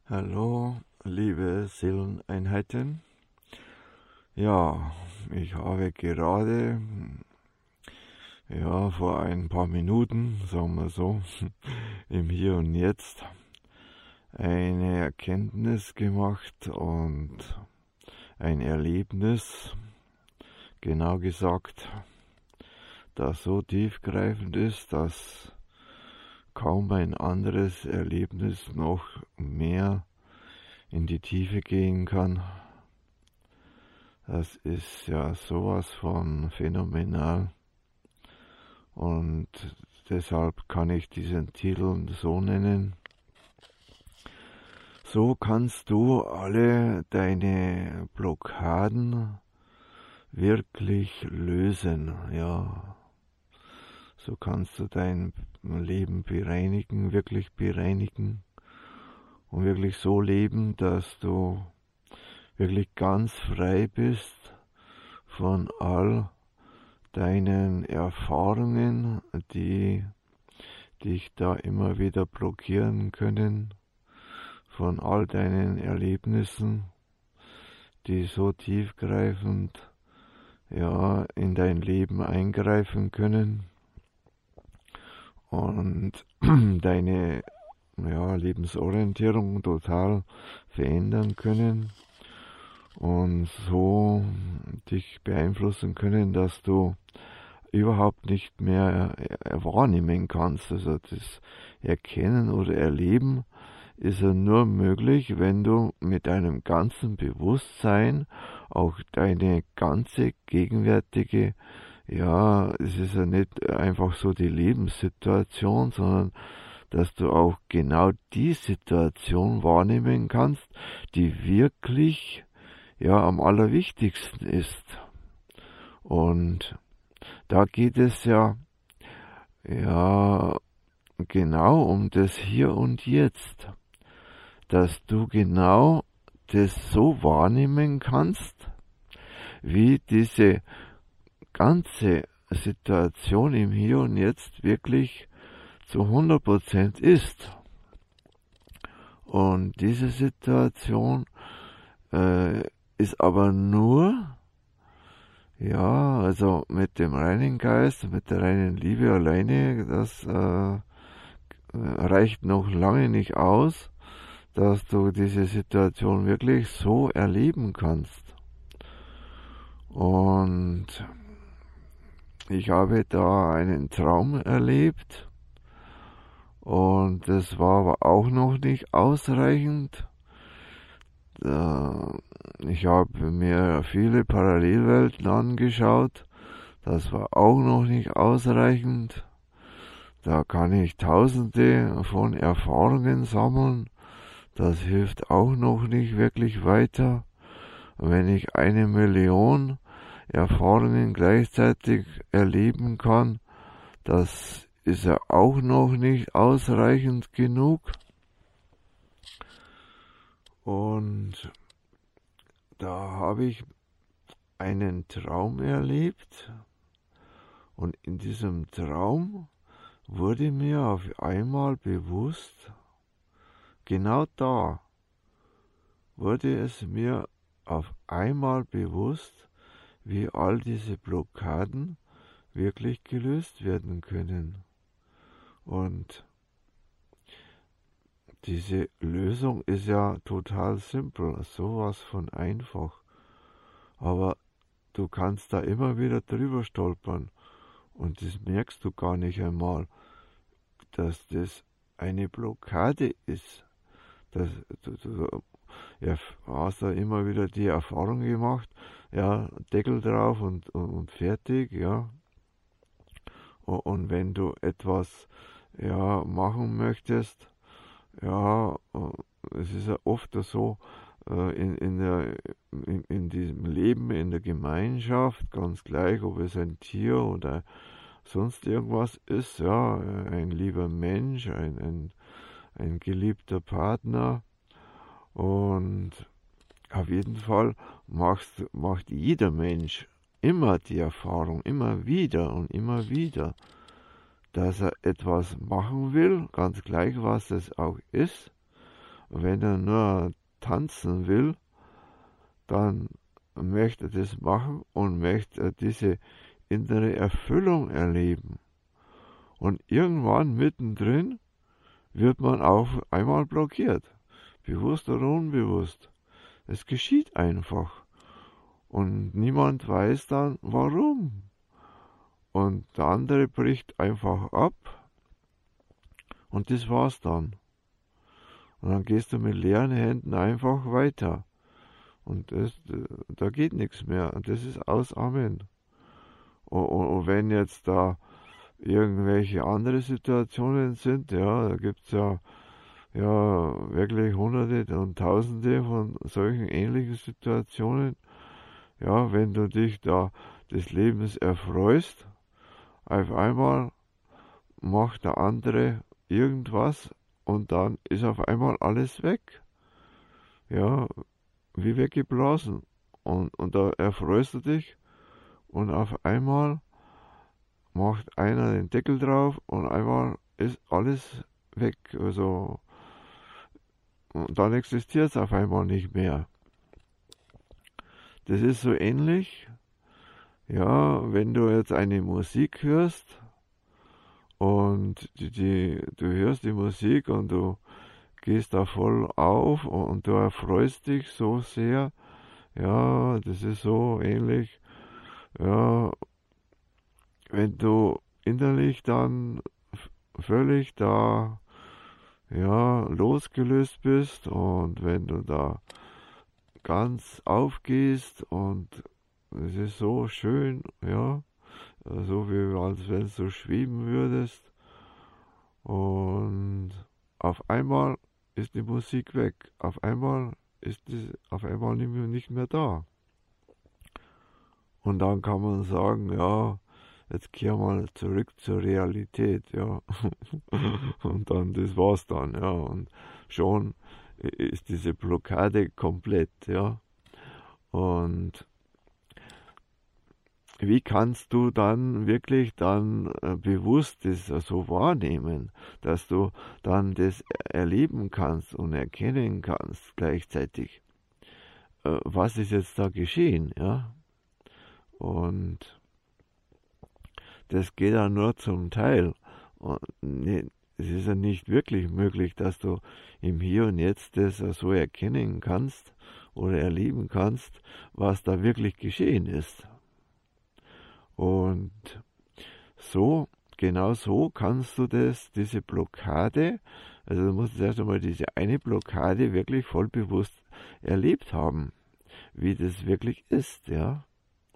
Hallo, liebe Seeleneinheiten. Ja, ich habe gerade, vor ein paar Minuten, sagen wir so, im Hier und Jetzt eine Erkenntnis gemacht und ein Erlebnis, genau gesagt, das so tiefgreifend ist, dass kaum ein anderes Erlebnis noch mehr in die Tiefe gehen kann. Das ist ja sowas von phänomenal und deshalb kann ich diesen Titel so nennen. So kannst du alle deine Blockaden wirklich lösen, ja. So kannst du dein Leben bereinigen, wirklich bereinigen und wirklich so leben, dass du wirklich ganz frei bist von all deinen Erfahrungen, die dich da immer wieder blockieren können, von all deinen Erlebnissen, die so tiefgreifend in dein Leben eingreifen können und deine Lebensorientierung total verändern können und so dich beeinflussen können, dass du überhaupt nicht mehr wahrnehmen kannst. Also das Erkennen oder Erleben ist ja nur möglich, wenn du mit deinem ganzen Bewusstsein auch deine ganze gegenwärtige, es ist ja nicht einfach so die Lebenssituation, sondern dass du auch genau die Situation wahrnehmen kannst, die wirklich am allerwichtigsten ist. Und da geht es ja genau um das Hier und Jetzt, dass du genau das so wahrnehmen kannst, wie diese ganze Situation im Hier und Jetzt wirklich zu 100% ist. Und diese Situation ist aber nur, also mit dem reinen Geist, mit der reinen Liebe alleine, das reicht noch lange nicht aus, dass du diese Situation wirklich so erleben kannst. Und ich habe da einen Traum erlebt und das war aber auch noch nicht ausreichend. Ich habe mir viele Parallelwelten angeschaut, das war auch noch nicht ausreichend. Da kann ich tausende von Erfahrungen sammeln, das hilft auch noch nicht wirklich weiter. Und wenn ich 1 Million Erfahrungen gleichzeitig erleben kann, das ist ja auch noch nicht ausreichend genug. Und da habe ich einen Traum erlebt und in diesem Traum wurde mir auf einmal bewusst, genau da wurde es mir auf einmal bewusst, wie all diese Blockaden wirklich gelöst werden können. Und diese Lösung ist ja total simpel, sowas von einfach. Aber du kannst da immer wieder drüber stolpern und das merkst du gar nicht einmal, dass das eine Blockade ist. Du hast da immer wieder die Erfahrung gemacht, Deckel drauf und fertig, ja. Und wenn du etwas machen möchtest, es ist ja oft so, in diesem Leben, in der Gemeinschaft, ganz gleich, ob es ein Tier oder sonst irgendwas ist, ein lieber Mensch, ein geliebter Partner. Und auf jeden Fall macht jeder Mensch immer die Erfahrung, immer wieder, dass er etwas machen will, ganz gleich was es auch ist. wenn er nur tanzen will, dann möchte er das machen und möchte diese innere Erfüllung erleben. Und irgendwann mittendrin wird man auf einmal blockiert, bewusst oder unbewusst. Es geschieht einfach und niemand weiß dann warum. Und der andere bricht einfach ab und das war's dann. Und dann gehst du mit leeren Händen einfach weiter. Und da geht nichts mehr. Und das ist aus, Amen. Und wenn jetzt da irgendwelche andere Situationen sind, ja, da gibt's ja wirklich Hunderte und Tausende von solchen ähnlichen Situationen. Ja, wenn du dich da des Lebens erfreust, auf einmal macht der andere irgendwas und dann ist auf einmal alles weg. Ja, wie weggeblasen. Und da erfreust du dich und auf einmal macht einer den Deckel drauf und einmal ist alles weg. Also, und dann existiert es auf einmal nicht mehr. Das ist so ähnlich, ja, wenn du jetzt eine Musik hörst und du hörst die Musik und du gehst da voll auf und du erfreust dich so sehr, ja, das ist so ähnlich, ja, wenn du innerlich dann völlig da, ja, losgelöst bist und wenn du da ganz aufgehst und es ist so schön, ja, so wie als wenn du schweben würdest und auf einmal ist die Musik weg, auf einmal ist es auf einmal nicht mehr da. Und dann kann man sagen, ja, jetzt kehr mal zurück zur Realität, ja. Und dann, das war's dann, ja. Und schon ist diese Blockade komplett, ja. Und wie kannst du dann wirklich dann bewusst das so wahrnehmen, dass du dann das erleben kannst und erkennen kannst gleichzeitig, was ist jetzt da geschehen, ja? Und das geht ja nur zum Teil. Und es ist ja nicht wirklich möglich, dass du im Hier und Jetzt das so erkennen kannst oder erleben kannst, was da wirklich geschehen ist. Und so, genau so kannst du diese Blockade, also du musst erst einmal diese eine Blockade wirklich voll bewusst erlebt haben, wie das wirklich ist, ja.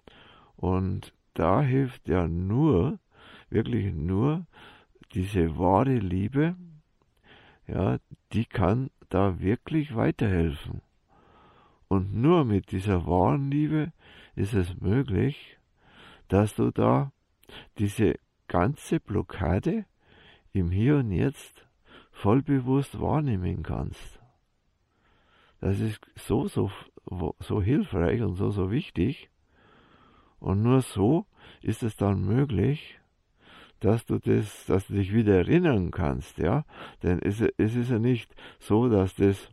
Und da hilft ja nur, wirklich nur diese wahre Liebe, ja, die kann da wirklich weiterhelfen. Und nur mit dieser wahren Liebe ist es möglich, dass du da diese ganze Blockade im Hier und Jetzt voll bewusst wahrnehmen kannst. Das ist so hilfreich und so wichtig. Und nur so ist es dann möglich, dass du dich wieder erinnern kannst, ja. Denn es ist ja nicht so, dass das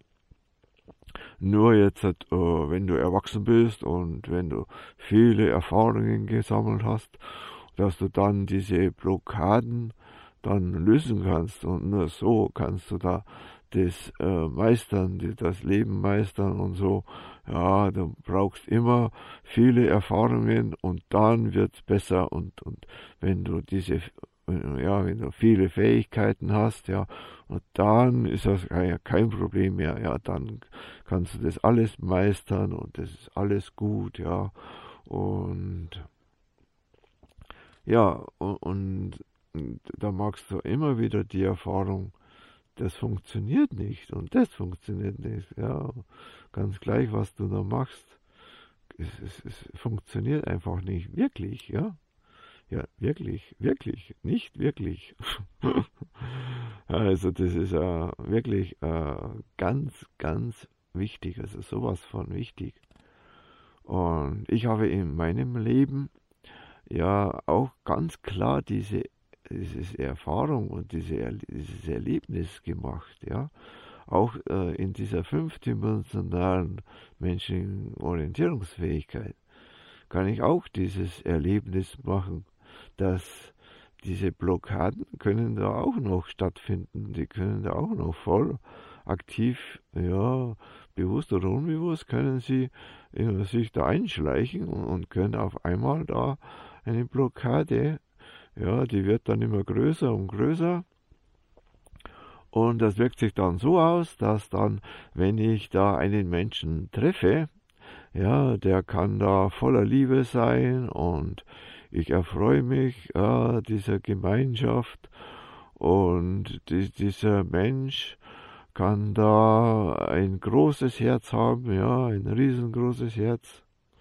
nur jetzt, wenn du erwachsen bist und wenn du viele Erfahrungen gesammelt hast, dass du dann diese Blockaden dann lösen kannst. Und nur so kannst du da das meistern, das Leben meistern und so. Ja, du brauchst immer viele Erfahrungen und dann wird's besser und wenn du wenn du viele Fähigkeiten hast, ja, und dann ist das kein Problem mehr, ja, dann kannst du das alles meistern und das ist alles gut, ja, und ja, und da machst du immer wieder die Erfahrung, das funktioniert nicht und das funktioniert nicht, ja, ganz gleich, was du da machst, es funktioniert einfach nicht wirklich, ja. Ja, wirklich, nicht wirklich. Also das ist wirklich ganz wichtig, also sowas von wichtig. Und ich habe in meinem Leben ja auch ganz klar diese Erfahrung und dieses Erlebnis gemacht, ja. auch in dieser fünfdimensionalen menschlichen Orientierungsfähigkeit kann ich auch dieses Erlebnis machen, dass diese Blockaden können da auch noch stattfinden, die können da auch noch voll aktiv, ja, bewusst oder unbewusst können sie sich da einschleichen und können auf einmal da eine Blockade, ja, die wird dann immer größer und größer. Und das wirkt sich dann so aus, dass dann, wenn ich da einen Menschen treffe, ja, der kann da voller Liebe sein und ich erfreue mich dieser Gemeinschaft und dieser Mensch kann da ein großes Herz haben, ja, ein riesengroßes Herz.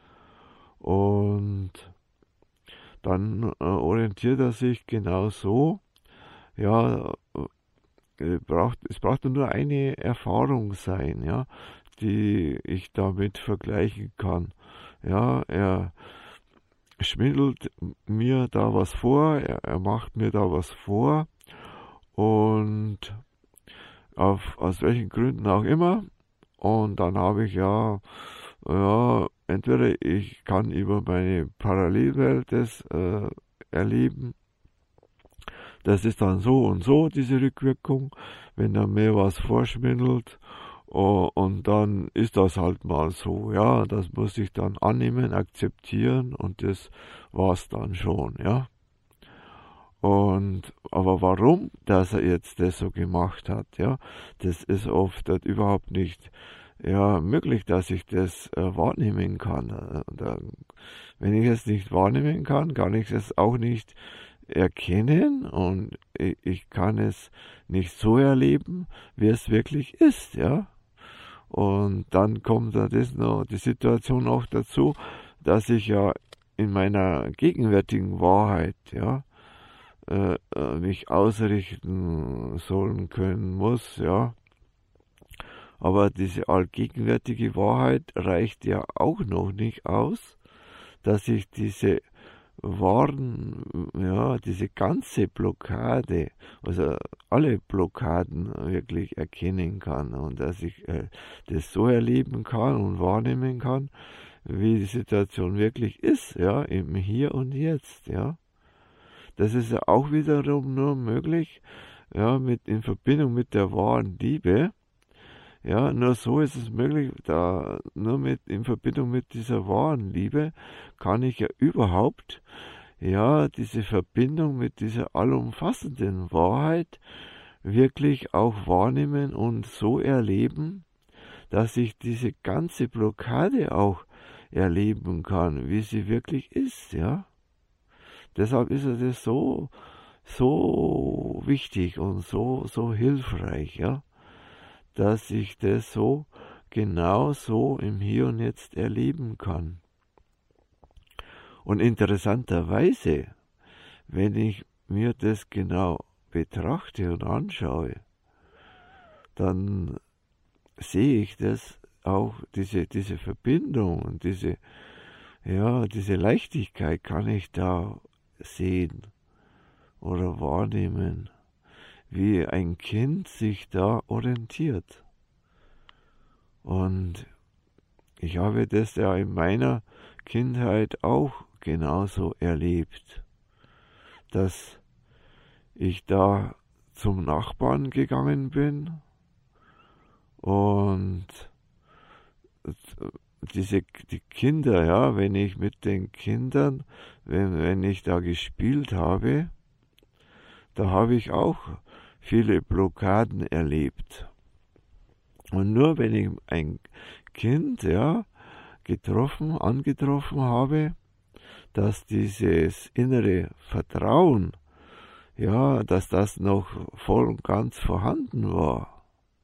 Und dann orientiert er sich genau so, ja, es braucht nur eine Erfahrung sein, ja, die ich damit vergleichen kann. Ja, er schwindelt mir da was vor, er macht mir da was vor und aus welchen Gründen auch immer. Und dann habe ich ja, entweder ich kann über meine Parallelwelt das erleben. Das ist dann so und so, diese Rückwirkung, wenn er mir was vorschwindelt. Und dann ist das halt mal so, ja, das muss ich dann annehmen, akzeptieren und das war's dann schon, ja. Aber warum, dass er jetzt das so gemacht hat, ja, das ist oft überhaupt nicht, ja, möglich, dass ich das wahrnehmen kann. Wenn ich es nicht wahrnehmen kann, kann ich es auch nicht erkennen und ich kann es nicht so erleben, wie es wirklich ist, ja. Und dann kommt da das noch, die Situation auch dazu, dass ich ja in meiner gegenwärtigen Wahrheit, ja, mich ausrichten sollen können muss, ja. Aber diese allgegenwärtige Wahrheit reicht ja auch noch nicht aus, dass ich diese diese ganze Blockade, also alle Blockaden wirklich erkennen kann und dass ich das so erleben kann und wahrnehmen kann, wie die Situation wirklich ist, ja, im Hier und Jetzt, ja. Das ist ja auch wiederum nur möglich, ja, in Verbindung mit der wahren Liebe. Ja, nur so ist es möglich, in Verbindung mit dieser wahren Liebe kann ich ja überhaupt, ja, diese Verbindung mit dieser allumfassenden Wahrheit wirklich auch wahrnehmen und so erleben, dass ich diese ganze Blockade auch erleben kann, wie sie wirklich ist, ja. Deshalb ist es so wichtig und so hilfreich, ja, dass ich das so genau so im Hier und Jetzt erleben kann. Und interessanterweise, wenn ich mir das genau betrachte und anschaue, dann sehe ich das auch, diese Verbindung und diese Leichtigkeit kann ich da sehen oder wahrnehmen, wie ein Kind sich da orientiert. Und ich habe das ja in meiner Kindheit auch genauso erlebt, dass ich da zum Nachbarn gegangen bin und die Kinder, ja, wenn ich mit den Kindern, wenn ich da gespielt habe, da habe ich auch viele Blockaden erlebt. Und nur wenn ich ein Kind, ja, angetroffen habe, dass dieses innere Vertrauen, ja, dass das noch voll und ganz vorhanden war,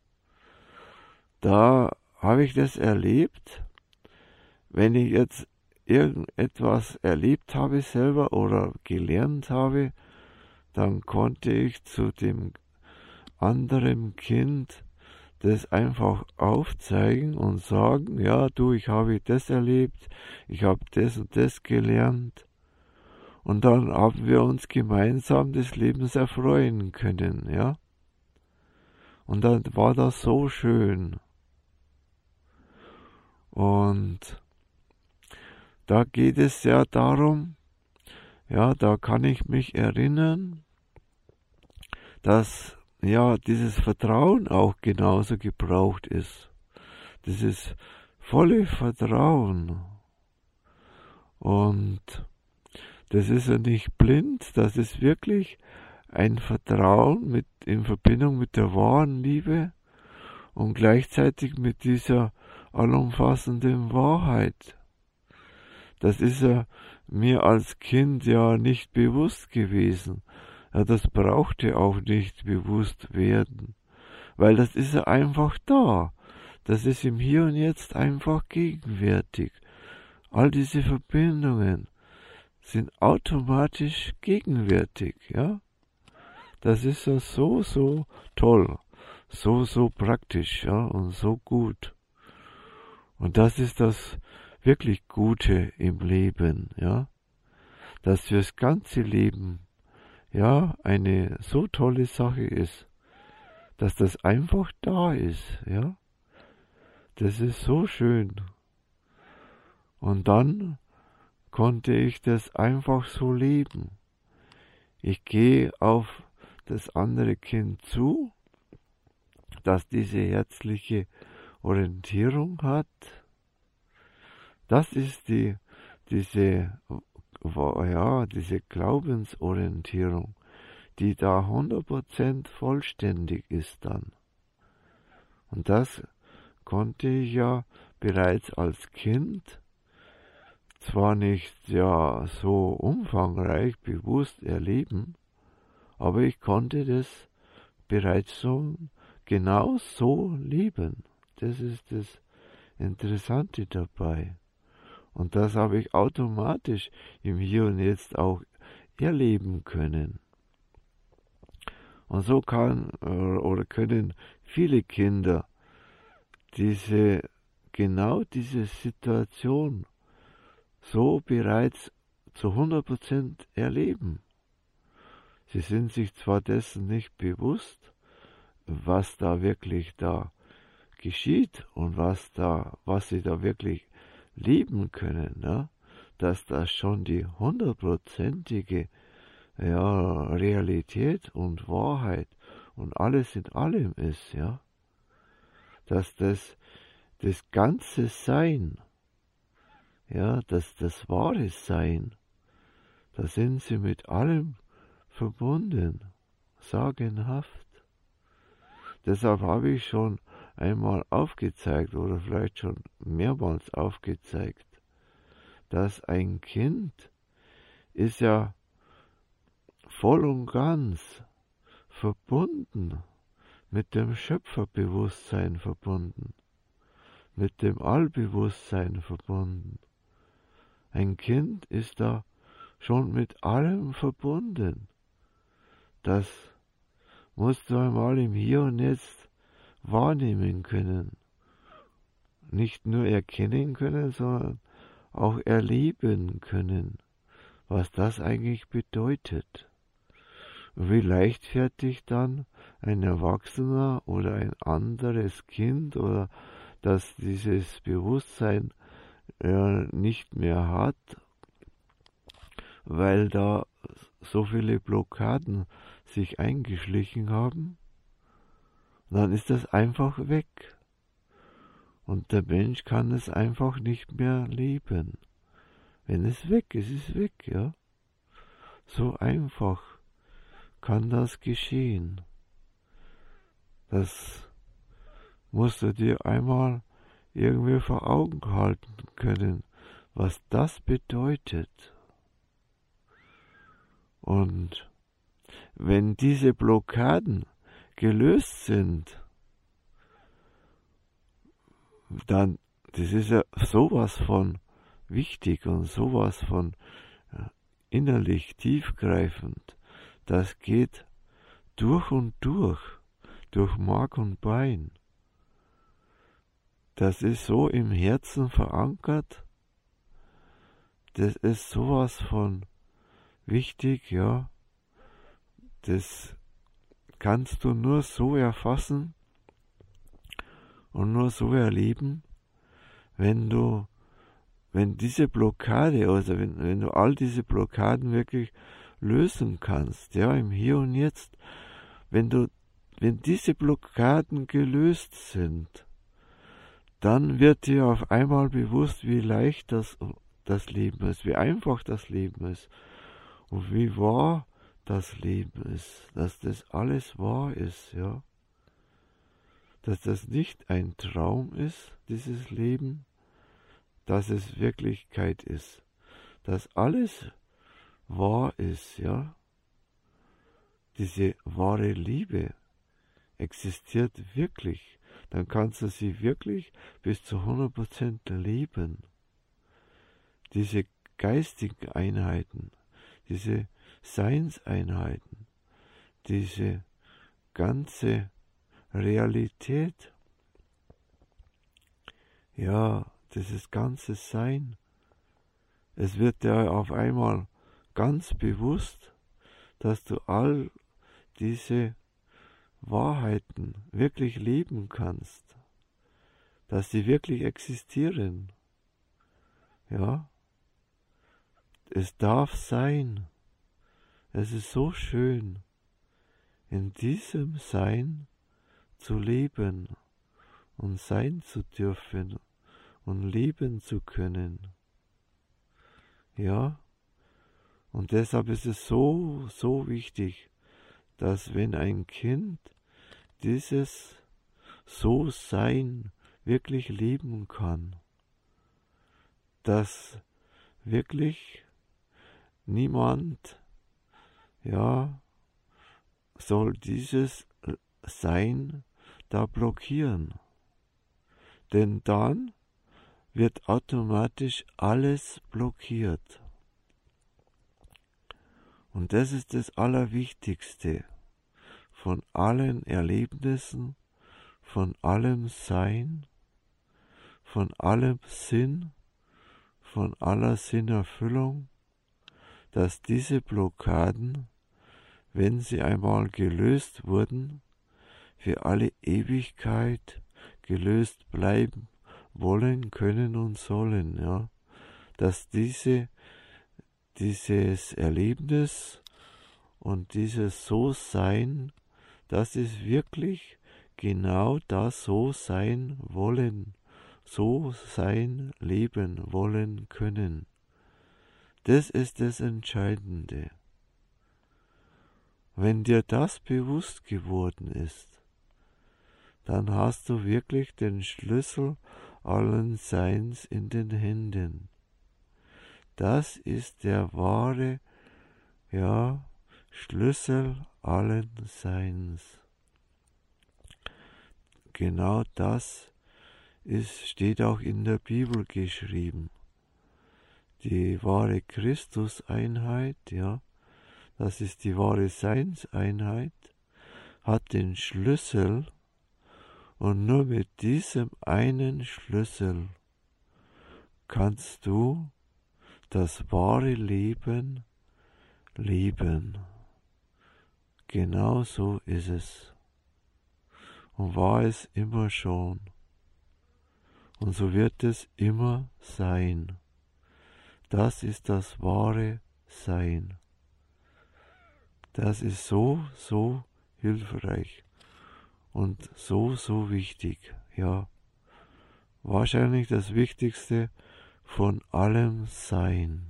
da habe ich das erlebt. Wenn ich jetzt irgendetwas erlebt habe selber oder gelernt habe, dann konnte ich zu dem anderen Kind das einfach aufzeigen und sagen, ja, du, ich habe das erlebt, ich habe das und das gelernt. Und dann haben wir uns gemeinsam des Lebens erfreuen können, ja. Und dann war das so schön. Und da geht es ja darum, ja, da kann ich mich erinnern, dass ja dieses Vertrauen auch genauso gebraucht ist. Dieses volle Vertrauen. Und das ist ja nicht blind, das ist wirklich ein Vertrauen in Verbindung mit der wahren Liebe und gleichzeitig mit dieser allumfassenden Wahrheit. Das ist ja mir als Kind ja nicht bewusst gewesen. Ja, das brauchte auch nicht bewusst werden, weil das ist ja einfach da. Das ist im Hier und Jetzt einfach gegenwärtig. All diese Verbindungen sind automatisch gegenwärtig, ja. Das ist ja so toll, so praktisch, ja, und so gut. Und das ist das wirklich Gute im Leben, ja, dass fürs ganze Leben, ja, eine so tolle Sache ist, dass das einfach da ist, ja. Das ist so schön. Und dann konnte ich das einfach so leben. Ich gehe auf das andere Kind zu, das diese herzliche Orientierung hat. Das ist diese Glaubensorientierung, die da 100% vollständig ist dann. Und das konnte ich ja bereits als Kind zwar nicht ja so umfangreich bewusst erleben, aber ich konnte das bereits so genau so leben. Das ist das Interessante dabei. Und das habe ich automatisch im Hier und Jetzt auch erleben können. Und so können viele Kinder genau diese Situation so bereits zu 100% erleben. Sie sind sich zwar dessen nicht bewusst, was da wirklich da geschieht und was sie da wirklich leben können, ja? Dass das schon die 100%ige Realität und Wahrheit und alles in allem ist, ja, dass das ganze Sein, ja, das wahre Sein, da sind sie mit allem verbunden, sagenhaft. Deshalb habe ich schon einmal aufgezeigt oder vielleicht schon mehrmals aufgezeigt, dass ein Kind ist ja voll und ganz verbunden, mit dem Schöpferbewusstsein verbunden, mit dem Allbewusstsein verbunden. Ein Kind ist da schon mit allem verbunden. Das musst du einmal im Hier und Jetzt wahrnehmen können. Nicht nur erkennen können, sondern auch erleben können, was das eigentlich bedeutet. Und wie leichtfertig dann ein Erwachsener oder ein anderes Kind oder das dieses Bewusstsein nicht mehr hat, weil da so viele Blockaden sich eingeschlichen haben, dann ist das einfach weg. Und der Mensch kann es einfach nicht mehr leben. Wenn es weg ist, ist es weg, ja. So einfach kann das geschehen. Das musst du dir einmal irgendwie vor Augen halten können, was das bedeutet. Und wenn diese Blockaden gelöst sind, dann, das ist ja sowas von wichtig und sowas von innerlich tiefgreifend. Das geht durch und durch Mark und Bein. Das ist so im Herzen verankert. Das ist sowas von wichtig, ja. Das kannst du nur so erfassen, und nur so erleben, wenn diese Blockade, also wenn du all diese Blockaden wirklich lösen kannst, ja, im Hier und Jetzt, wenn diese Blockaden gelöst sind, dann wird dir auf einmal bewusst, wie leicht das Leben ist, wie einfach das Leben ist und wie wahr das Leben ist, dass das alles wahr ist, ja, dass das nicht ein Traum ist, dieses Leben, dass es Wirklichkeit ist, dass alles wahr ist, ja. Diese wahre Liebe existiert wirklich. Dann kannst du sie wirklich bis zu 100% leben. Diese geistigen Einheiten, diese Seinseinheiten, diese ganze Realität, ja, dieses ganze Sein, es wird dir auf einmal ganz bewusst, dass du all diese Wahrheiten wirklich leben kannst, dass sie wirklich existieren. Ja, es darf sein. Es ist so schön, in diesem Sein zu leben und sein zu dürfen und leben zu können. Ja, und deshalb ist es so, so wichtig, dass wenn ein Kind dieses So-Sein wirklich leben kann, dass wirklich niemand, ja, soll dieses Sein da blockieren. Denn dann wird automatisch alles blockiert. Und das ist das Allerwichtigste von allen Erlebnissen, von allem Sein, von allem Sinn, von aller Sinnerfüllung, dass diese Blockaden, wenn sie einmal gelöst wurden, für alle Ewigkeit gelöst bleiben wollen, können und sollen, ja, dass dieses Erlebnis und dieses So-Sein, das ist wirklich genau das So-Sein wollen, so sein leben wollen können. Das ist das Entscheidende. Wenn dir das bewusst geworden ist, dann hast du wirklich den Schlüssel allen Seins in den Händen. Das ist der wahre, ja, Schlüssel allen Seins. Genau das steht auch in der Bibel geschrieben. Die wahre Christuseinheit, ja, das ist die wahre Seinseinheit, hat den Schlüssel und nur mit diesem einen Schlüssel kannst du das wahre Leben leben. Genau so ist es und war es immer schon und so wird es immer sein. Das ist das wahre Sein. Das ist so, so hilfreich und so, so wichtig. Ja, wahrscheinlich das Wichtigste von allem Sein.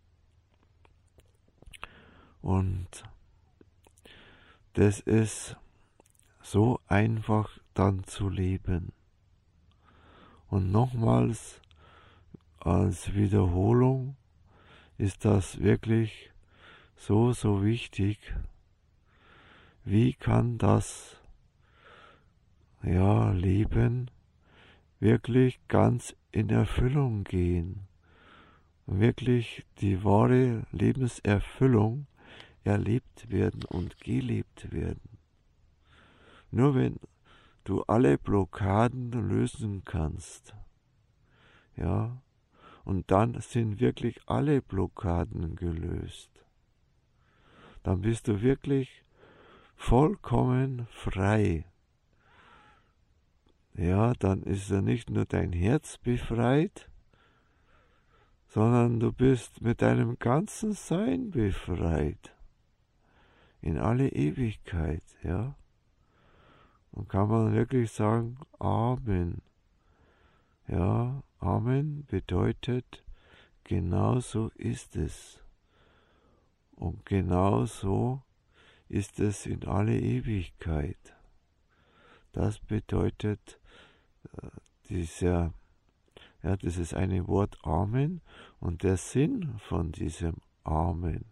Und das ist so einfach dann zu leben. Und nochmals als Wiederholung ist das wirklich so, so wichtig. Wie kann das Leben wirklich ganz in Erfüllung gehen? Wirklich die wahre Lebenserfüllung erlebt werden und gelebt werden. Nur wenn du alle Blockaden lösen kannst, ja, und dann sind wirklich alle Blockaden gelöst. Dann bist du wirklich vollkommen frei. ja, dann ist ja nicht nur dein Herz befreit, sondern du bist mit deinem ganzen Sein befreit. In alle Ewigkeit, ja. Und kann man wirklich sagen, Amen. Ja, Amen bedeutet, genau so ist es. Und genau so ist es in alle Ewigkeit. Das bedeutet dieses eine Wort Amen und der Sinn von diesem Amen.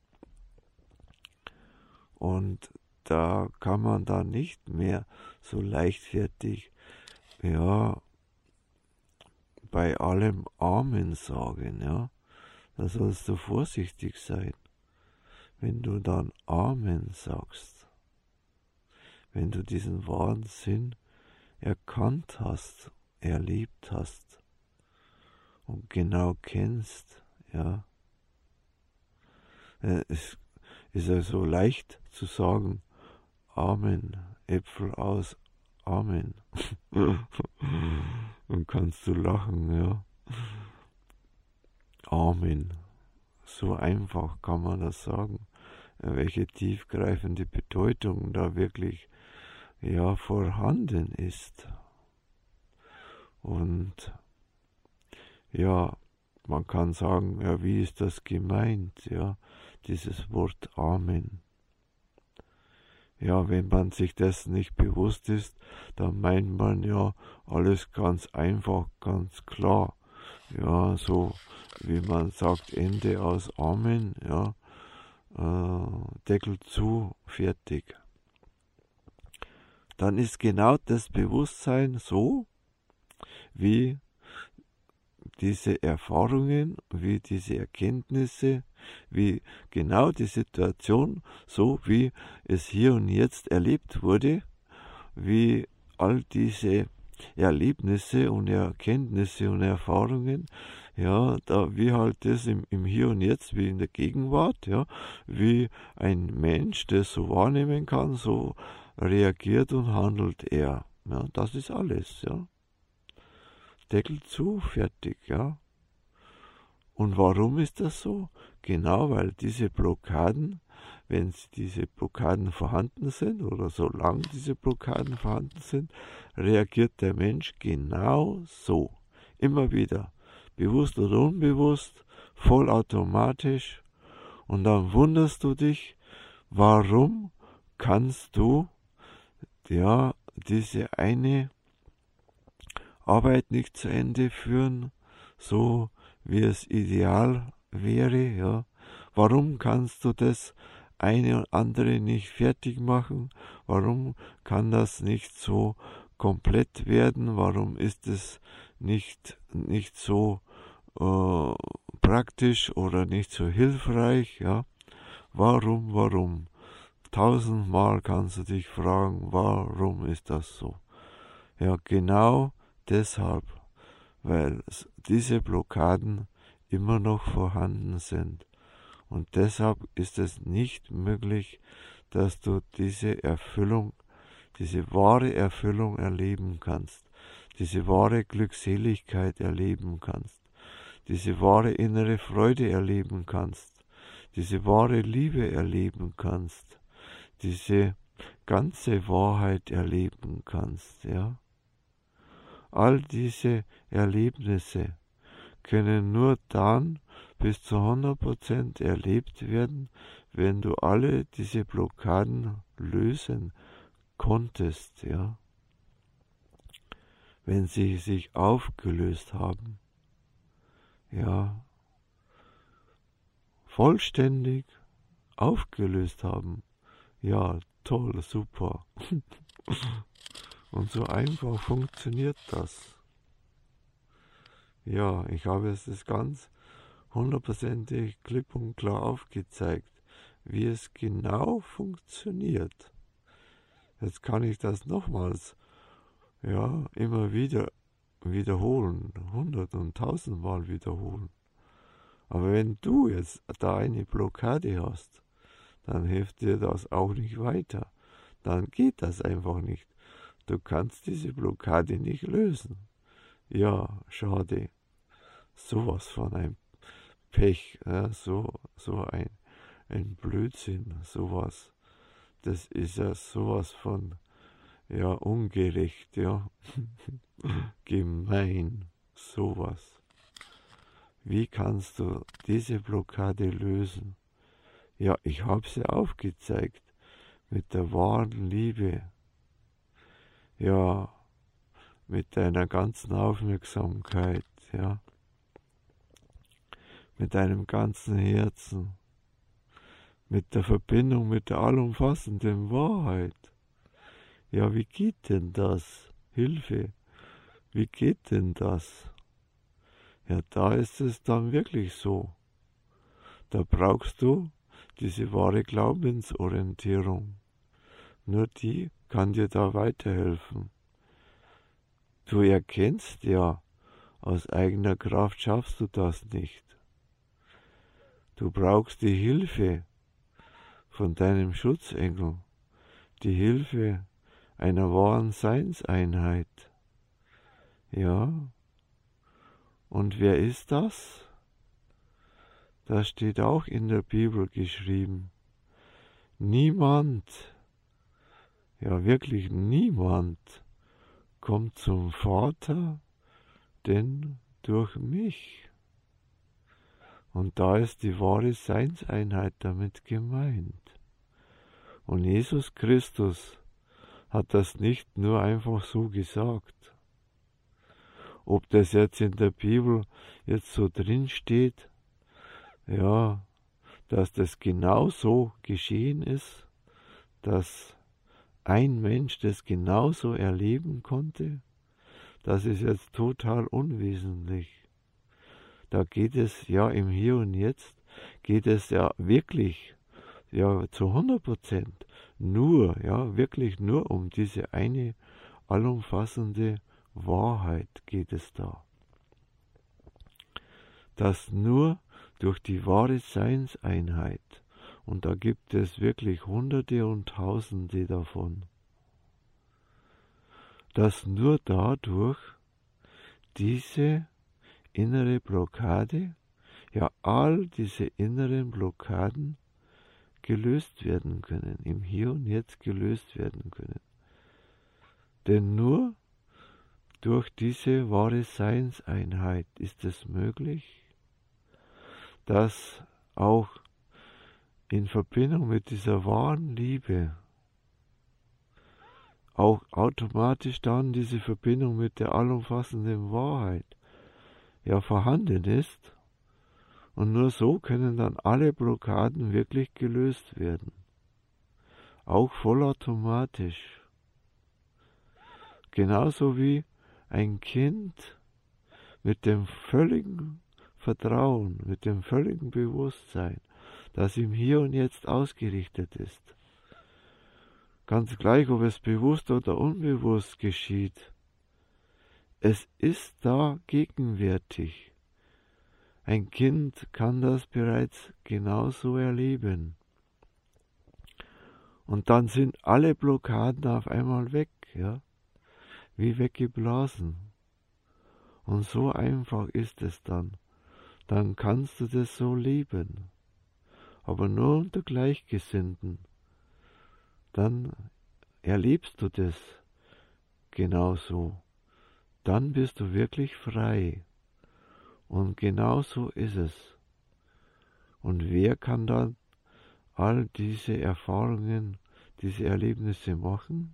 Und da kann man dann nicht mehr so leichtfertig, ja, bei allem Amen sagen, ja. Da sollst du vorsichtig sein, wenn du dann Amen sagst. Wenn du diesen wahren Sinn erkannt hast, erlebt hast und genau kennst, ja. Es ist ja so leicht zu sagen, Amen, Äpfel aus, Amen. Und kannst du lachen, ja. Amen. So einfach kann man das sagen. Welche tiefgreifende Bedeutung da wirklich ja vorhanden ist. Und ja, man kann sagen, ja, wie ist das gemeint, ja, dieses Wort Amen. Ja, wenn man sich dessen nicht bewusst ist, dann meint man ja alles ganz einfach, ganz klar. Ja, so wie man sagt, Ende aus Amen, ja, Deckel zu, fertig. Dann ist genau das Bewusstsein so, wie diese Erfahrungen, wie diese Erkenntnisse, wie genau die Situation, so wie es hier und jetzt erlebt wurde, wie all diese Erlebnisse und Erkenntnisse und Erfahrungen, ja, da wie halt das im Hier und Jetzt, wie in der Gegenwart, ja, wie ein Mensch das so wahrnehmen kann, so reagiert und handelt er. Ja, das ist alles, ja. Deckel zu, fertig, ja. Und warum ist das so? Genau, weil diese Blockaden, wenn diese Blockaden vorhanden sind oder solange diese Blockaden vorhanden sind, reagiert der Mensch genau so. Immer wieder. Bewusst oder unbewusst, vollautomatisch. Und dann wunderst du dich, warum kannst du ja diese eine Arbeit nicht zu Ende führen, so wie es ideal wäre, ja. Warum kannst du das eine und andere nicht fertig machen? Warum kann das nicht so komplett werden? Warum ist es nicht so praktisch oder nicht so hilfreich, ja? Warum? 1000-mal kannst du dich fragen, warum ist das so? Ja, genau deshalb, weil diese Blockaden immer noch vorhanden sind. Und deshalb ist es nicht möglich, dass du diese Erfüllung, diese wahre Erfüllung erleben kannst, diese wahre Glückseligkeit erleben kannst, diese wahre innere Freude erleben kannst, diese wahre Liebe erleben kannst, diese ganze Wahrheit erleben kannst, ja. All diese Erlebnisse können nur dann bis zu 100% erlebt werden, wenn du alle diese Blockaden lösen konntest, ja. Wenn sie sich aufgelöst haben, ja, vollständig aufgelöst haben, ja, toll, super. Und so einfach funktioniert das. Ja, ich habe es das ganz hundertprozentig klipp und klar aufgezeigt, wie es genau funktioniert. Jetzt kann ich das nochmals, ja, immer wieder wiederholen, 100 und 1000-mal wiederholen. Aber wenn du jetzt da eine Blockade hast, dann hilft dir das auch nicht weiter. Dann geht das einfach nicht. du kannst diese Blockade nicht lösen. Ja, schade. Sowas von ein Pech, ja, so ein Blödsinn, sowas. Das ist ja sowas von, ja, ungerecht, ja, gemein, sowas. Wie kannst du diese Blockade lösen? Ja, ich habe sie aufgezeigt mit der wahren Liebe. Ja, mit deiner ganzen Aufmerksamkeit, ja, mit deinem ganzen Herzen, mit der Verbindung mit der allumfassenden Wahrheit. Ja, wie geht denn das? Hilfe, wie geht denn das? Ja, da ist es dann wirklich so. Da brauchst du diese wahre Glaubensorientierung. Nur die kann dir da weiterhelfen. Du erkennst ja, aus eigener Kraft schaffst du das nicht. Du brauchst die Hilfe von deinem Schutzengel, die Hilfe einer wahren Seinseinheit. Ja, und wer ist das? Das steht auch in der Bibel geschrieben. Niemand, ja wirklich niemand, kommt zum Vater, denn durch mich. Und da ist die wahre Seinseinheit damit gemeint. Und Jesus Christus hat das nicht nur einfach so gesagt. Ob das jetzt in der Bibel jetzt so drin steht, ja, dass das genau so geschehen ist, dass ein Mensch das genauso erleben konnte, das ist jetzt total unwesentlich. Da geht es ja im Hier und Jetzt, geht es ja wirklich, ja zu 100% nur, ja wirklich nur um diese eine allumfassende Wahrheit geht es da. Dass nur durch die wahre Seinseinheit, und da gibt es wirklich Hunderte und Tausende davon, dass nur dadurch diese innere Blockade, ja all diese inneren Blockaden gelöst werden können, im Hier und Jetzt gelöst werden können. Denn nur durch diese wahre Seinseinheit ist es möglich, dass auch in Verbindung mit dieser wahren Liebe auch automatisch dann diese Verbindung mit der allumfassenden Wahrheit ja vorhanden ist, und nur so können dann alle Blockaden wirklich gelöst werden. Auch vollautomatisch. Genauso wie ein Kind mit dem völligen Vertrauen, mit dem völligen Bewusstsein, das im Hier und Jetzt ausgerichtet ist. Ganz gleich, ob es bewusst oder unbewusst geschieht. Es ist da gegenwärtig. Ein Kind kann das bereits genauso erleben. Und dann sind alle Blockaden auf einmal weg, ja, wie weggeblasen. Und so einfach ist es dann. Dann kannst du das so leben. Aber nur unter Gleichgesinnten. Dann erlebst du das genauso. Dann bist du wirklich frei. Und genau so ist es. Und wer kann dann all diese Erfahrungen, diese Erlebnisse machen?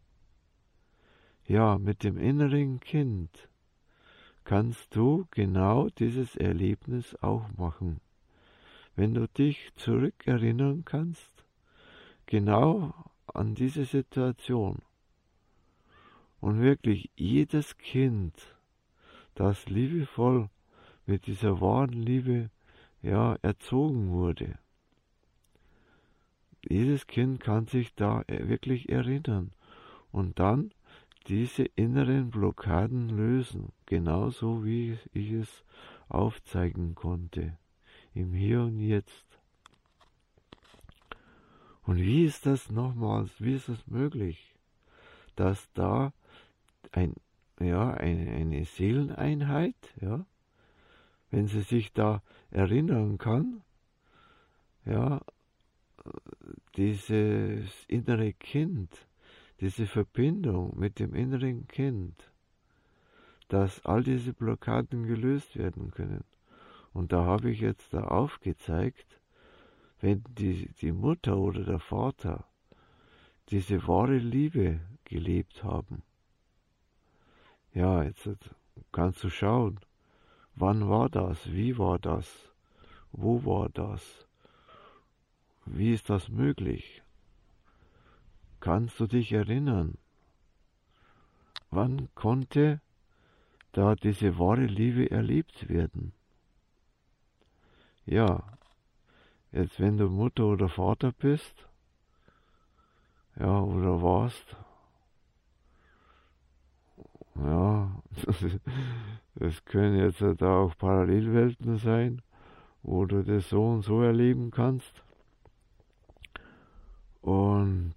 Ja, mit dem inneren Kind kannst du genau dieses Erlebnis auch machen. Wenn du dich zurückerinnern kannst, genau an diese Situation. Und wirklich jedes Kind, das liebevoll mit dieser wahren Liebe ja erzogen wurde. Jedes Kind kann sich da wirklich erinnern und dann diese inneren Blockaden lösen, genauso wie ich es aufzeigen konnte, im Hier und Jetzt. Und wie ist das nochmals, wie ist das möglich? dass da eine Seeleneinheit, ja, wenn sie sich da erinnern kann, ja, dieses innere Kind, diese Verbindung mit dem inneren Kind, dass all diese Blockaden gelöst werden können. Und da habe ich jetzt da aufgezeigt, wenn die Mutter oder der Vater diese wahre Liebe gelebt haben. Ja, jetzt kannst du schauen, wann war das, wie war das, wo war das, wie ist das möglich? Kannst du dich erinnern, wann konnte da diese wahre Liebe erlebt werden? Ja, jetzt wenn du Mutter oder Vater bist, ja, oder warst, ja, das können jetzt da auch Parallelwelten sein, wo du das so und so erleben kannst. Und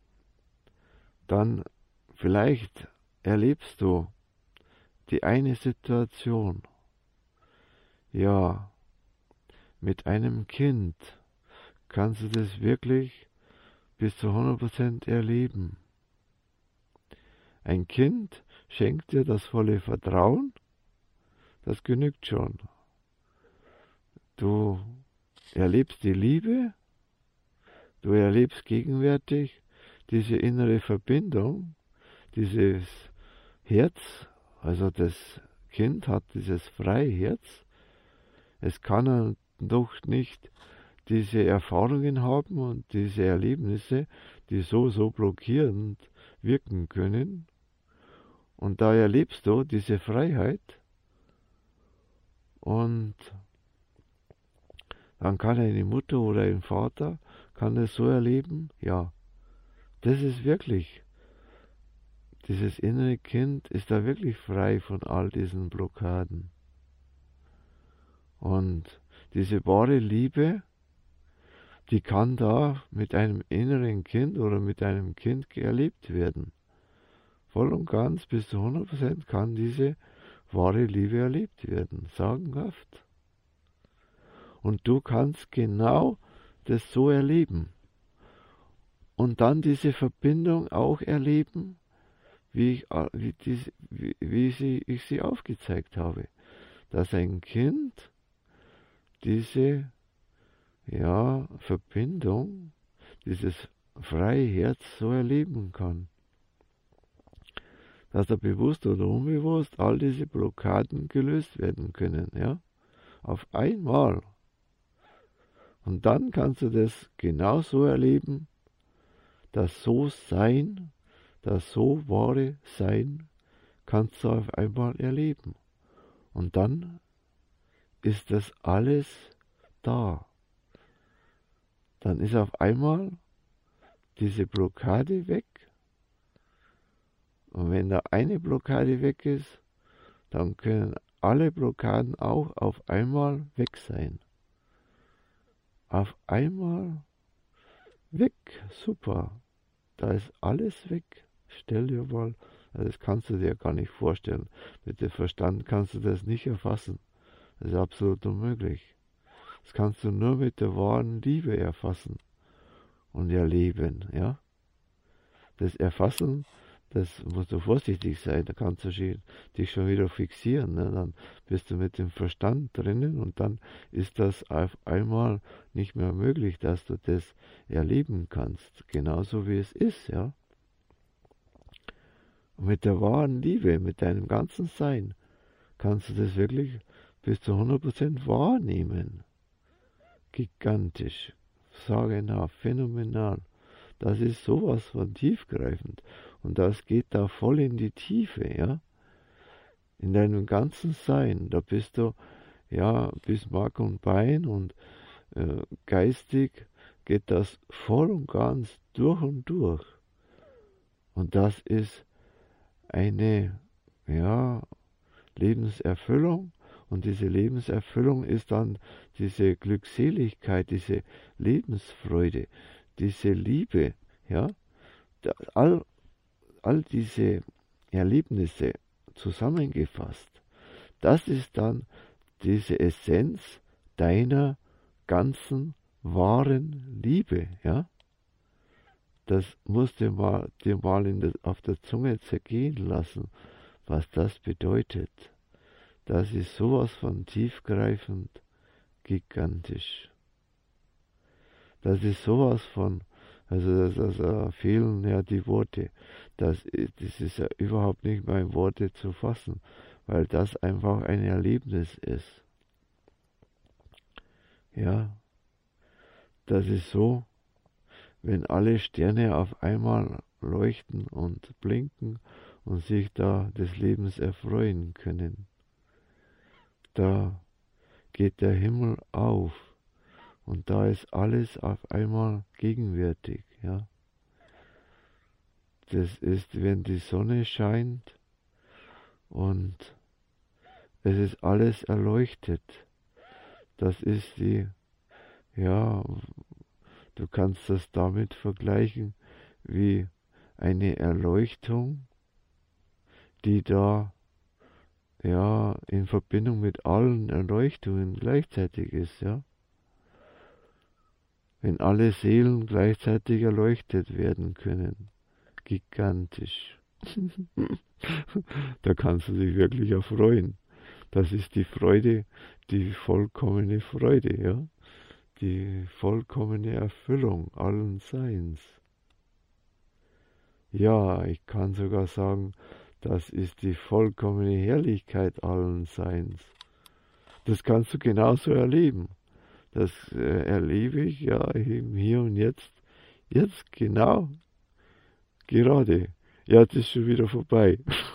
dann vielleicht erlebst du die eine Situation, ja, mit einem Kind kannst du das wirklich bis zu 100% erleben. Ein Kind schenkt dir das volle Vertrauen, das genügt schon. Du erlebst die Liebe, du erlebst gegenwärtig diese innere Verbindung, dieses Herz, also das Kind hat dieses freie Herz. Es kann doch nicht diese Erfahrungen haben und diese Erlebnisse, die so blockierend wirken können. Und da erlebst du diese Freiheit und dann kann eine Mutter oder ein Vater kann es so erleben, ja, das ist wirklich, dieses innere Kind ist da wirklich frei von all diesen Blockaden. Und diese wahre Liebe, die kann da mit einem inneren Kind oder mit einem Kind erlebt werden. Voll und ganz bis zu 100% kann diese wahre Liebe erlebt werden, sagenhaft. Und du kannst genau das so erleben. Und dann diese Verbindung auch erleben, wie ich sie aufgezeigt habe. Dass ein Kind diese Verbindung, dieses freie Herz so erleben kann. Dass da bewusst oder unbewusst all diese Blockaden gelöst werden können, ja, auf einmal. Und dann kannst du das genauso erleben, das so Sein, das so wahre Sein, kannst du auf einmal erleben. Und dann ist das alles da. Dann ist auf einmal diese Blockade weg. Und wenn da eine Blockade weg ist, dann können alle Blockaden auch auf einmal weg sein. Auf einmal weg, super. Da ist alles weg. Stell dir mal, das kannst du dir gar nicht vorstellen. Mit dem Verstand kannst du das nicht erfassen. Das ist absolut unmöglich. Das kannst du nur mit der wahren Liebe erfassen und erleben, ja. Das Erfassen, das musst du vorsichtig sein, da kannst du dich schon wieder fixieren, ne? Dann bist du mit dem Verstand drinnen und dann ist das auf einmal nicht mehr möglich, dass du das erleben kannst, genauso wie es ist, ja. Und mit der wahren Liebe, mit deinem ganzen Sein, kannst du das wirklich bis zu 100% wahrnehmen. Gigantisch, sagenhaft, phänomenal. Das ist sowas von tiefgreifend. Und das geht da voll in die Tiefe, ja. In deinem ganzen Sein, da bist du, ja, bis Mark und Bein und geistig geht das voll und ganz durch und durch. Und das ist eine, ja, Lebenserfüllung. Und diese Lebenserfüllung ist dann diese Glückseligkeit, diese Lebensfreude, diese Liebe, ja. all diese Erlebnisse zusammengefasst, das ist dann diese Essenz deiner ganzen wahren Liebe, ja? Das musst du dir mal auf der Zunge zergehen lassen, was das bedeutet. Das ist sowas von tiefgreifend, gigantisch. Das ist sowas von, also das fehlen ja die Worte. Das ist ja überhaupt nicht mal in Worte zu fassen, weil das einfach ein Erlebnis ist. Ja, das ist so, wenn alle Sterne auf einmal leuchten und blinken und sich da des Lebens erfreuen können. Da geht der Himmel auf und da ist alles auf einmal gegenwärtig, ja. Das ist, wenn die Sonne scheint und es ist alles erleuchtet. Das ist ja, du kannst das damit vergleichen wie eine Erleuchtung, die da ja in Verbindung mit allen Erleuchtungen gleichzeitig ist, ja. Wenn alle Seelen gleichzeitig erleuchtet werden können. Gigantisch. Da kannst du dich wirklich erfreuen. Das ist die Freude, die vollkommene Freude, ja. Die vollkommene Erfüllung allen Seins. Ja, ich kann sogar sagen, das ist die vollkommene Herrlichkeit allen Seins. Das kannst du genauso erleben. Das erlebe ich ja im Hier und Jetzt. Jetzt genau. Gerade. Ja, das ist schon wieder vorbei.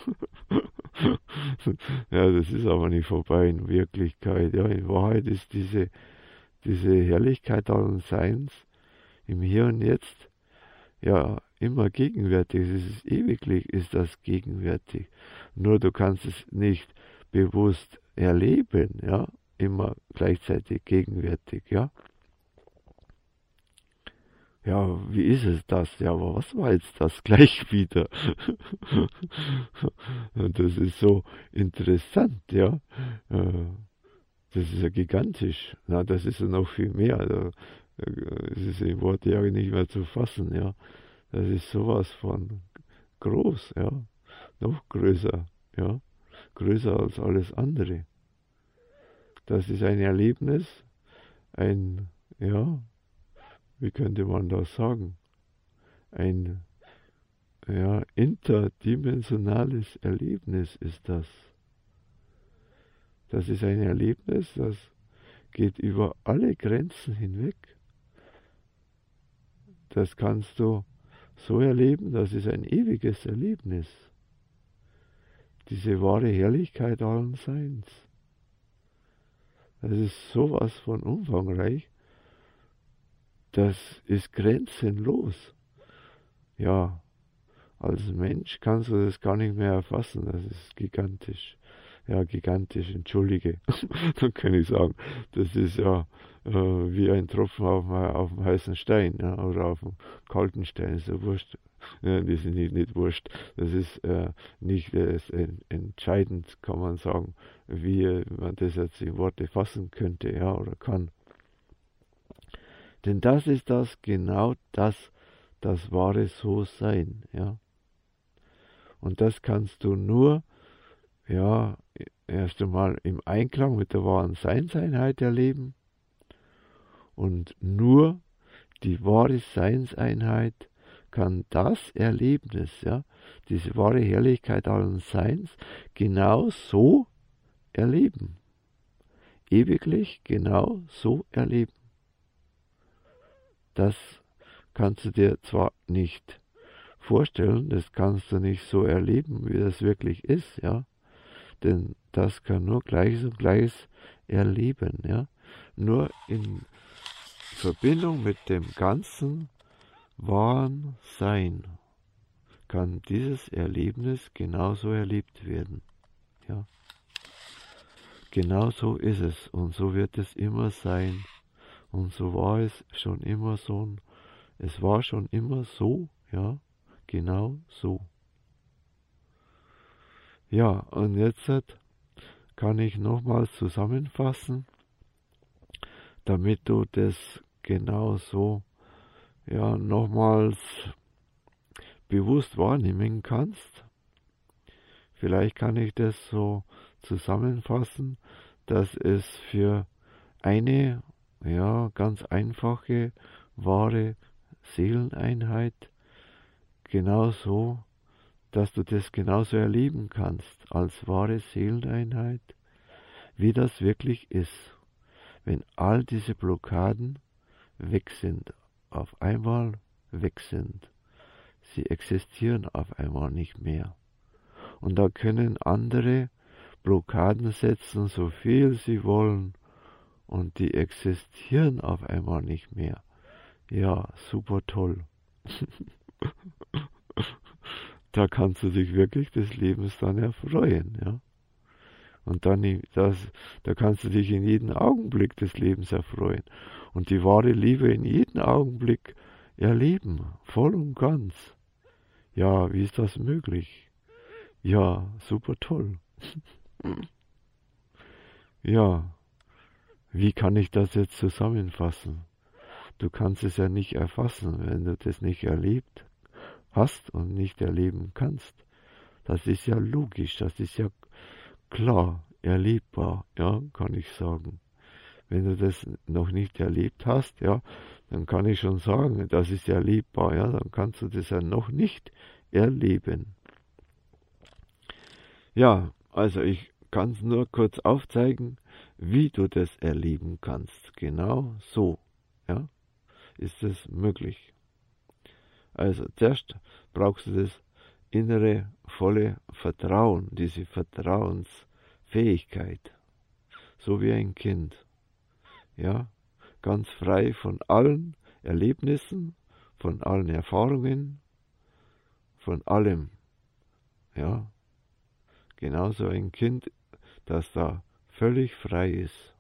Ja, das ist aber nicht vorbei in Wirklichkeit. Ja, in Wahrheit ist diese Herrlichkeit allen Seins im Hier und Jetzt ja immer gegenwärtig. Es ist ewiglich, ist das gegenwärtig. Nur du kannst es nicht bewusst erleben, ja, immer gleichzeitig gegenwärtig, ja. Ja, wie ist es das? Ja, aber was war jetzt das gleich wieder? Das ist so interessant, ja. Das ist ja gigantisch. Na, das ist ja noch viel mehr. Es ist in Worte ja nicht mehr zu fassen, ja. Das ist sowas von groß, ja. Noch größer, ja. Größer als alles andere. Das ist ein Erlebnis, ja, wie könnte man das sagen? Ein, ja, interdimensionales Erlebnis ist das. Das ist ein Erlebnis, das geht über alle Grenzen hinweg. Das kannst du so erleben, das ist ein ewiges Erlebnis. Diese wahre Herrlichkeit allen Seins. Das ist sowas von umfangreich. Das ist grenzenlos. Ja, als Mensch kannst du das gar nicht mehr erfassen. Das ist gigantisch. Ja, gigantisch, entschuldige. Dann kann ich sagen, das ist ja wie ein Tropfen auf dem heißen Stein, ja, oder auf dem kalten Stein, ist ja wurscht. Ja, das ist nicht wurscht. Das ist nicht entscheidend, kann man sagen, wie man das jetzt in Worte fassen könnte, ja, oder kann. Denn das ist genau das wahre So-Sein, ja. Und das kannst du nur, ja, erst einmal im Einklang mit der wahren Seinseinheit erleben und nur die wahre Seinseinheit kann das Erlebnis, ja, diese wahre Herrlichkeit allen Seins genau so erleben. Ewiglich genau so erleben. Das kannst du dir zwar nicht vorstellen, das kannst du nicht so erleben, wie das wirklich ist, ja, denn das kann nur Gleiches und Gleiches erleben, ja, nur in Verbindung mit dem ganzen wahren Sein kann dieses Erlebnis genauso erlebt werden, ja. Genau so ist es und so wird es immer sein und so war es schon immer so. Es war schon immer so, ja, genau so. Ja, und jetzt kann ich nochmals zusammenfassen, damit du das genau so nochmals bewusst wahrnehmen kannst. Vielleicht kann ich das so zusammenfassen, dass es für eine ganz einfache, wahre Seeleneinheit genauso, dass du das genauso erleben kannst als wahre Seeleneinheit, wie das wirklich ist, wenn all diese Blockaden weg sind, auf einmal weg sind. Sie existieren auf einmal nicht mehr. Und da können andere Blockaden setzen, so viel sie wollen, und die existieren auf einmal nicht mehr. Ja, super toll. Da kannst du dich wirklich des Lebens dann erfreuen, ja. Und dann da kannst du dich in jedem Augenblick des Lebens erfreuen und die wahre Liebe in jedem Augenblick erleben, voll und ganz. Ja, wie ist das möglich? Ja, super toll. Ja, wie kann ich das jetzt zusammenfassen? Du kannst es ja nicht erfassen, wenn du das nicht erlebt hast und nicht erleben kannst. Das ist ja logisch, das ist ja klar, erlebbar, ja, kann ich sagen. Wenn du das noch nicht erlebt hast, ja, dann kann ich schon sagen, das ist erlebbar, ja, dann kannst du das ja noch nicht erleben. Ja, also ich kann es nur kurz aufzeigen, wie du das erleben kannst. Genau so, ja, ist es möglich. Also zuerst brauchst du das innere, volle Vertrauen, diese Vertrauensfähigkeit, so wie ein Kind, ja, ganz frei von allen Erlebnissen, von allen Erfahrungen, von allem, ja, genauso ein Kind, das da völlig frei ist.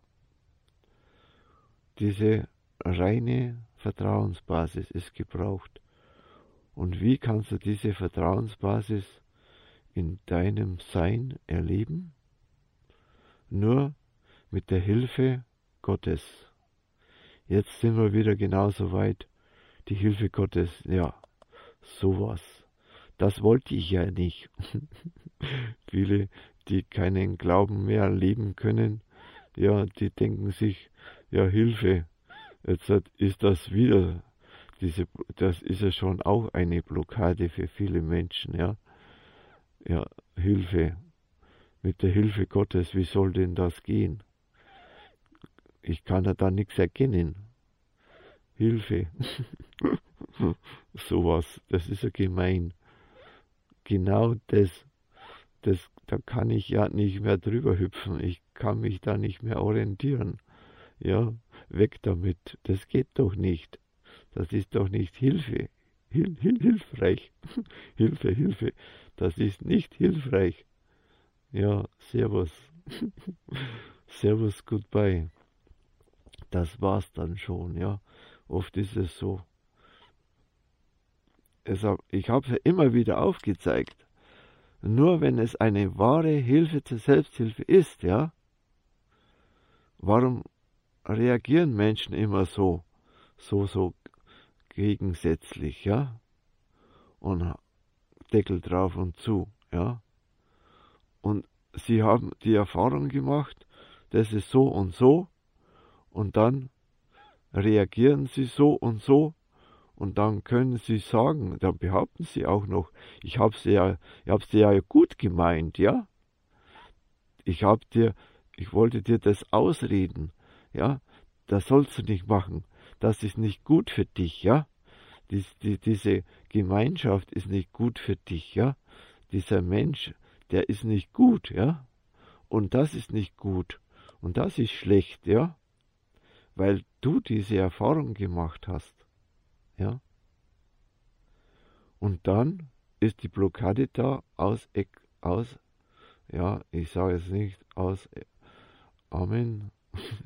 Diese reine Vertrauensbasis ist gebraucht. Und wie kannst du diese Vertrauensbasis in deinem Sein erleben? Nur mit der Hilfe Gottes. Jetzt sind wir wieder genauso weit. Die Hilfe Gottes, ja, sowas. Das wollte ich ja nicht. Viele, die keinen Glauben mehr leben können, ja, die denken sich, ja, Hilfe, jetzt ist das wieder, das ist ja schon auch eine Blockade für viele Menschen, ja. Ja, Hilfe. Mit der Hilfe Gottes, wie soll denn das gehen? Ich kann ja da nichts erkennen. Hilfe. Sowas, das ist ja gemein. Genau da kann ich ja nicht mehr drüber hüpfen. Ich kann mich da nicht mehr orientieren. Ja, weg damit. Das geht doch nicht. Das ist doch nicht Hilfe. Hilfreich. Hilfe. Das ist nicht hilfreich. Ja, servus. Servus, goodbye. Das war's dann schon, ja. Oft ist es so. Ich habe es ja immer wieder aufgezeigt. Nur wenn es eine wahre Hilfe zur Selbsthilfe ist, ja, warum reagieren Menschen immer so gegensätzlich, ja, und Deckel drauf und zu, ja, und sie haben die Erfahrung gemacht, das ist so, und dann reagieren sie so, und dann können sie sagen, dann behaupten sie auch noch, ich hab's ja gut gemeint, ja. Ich wollte dir das ausreden, ja. Das sollst du nicht machen. Das ist nicht gut für dich, ja. Diese Gemeinschaft ist nicht gut für dich, ja. Dieser Mensch, der ist nicht gut, ja. Und das ist nicht gut. Und das ist schlecht, ja. Weil du diese Erfahrung gemacht hast. Ja. Und dann ist die Blockade da ja, ich sage es nicht, Amen.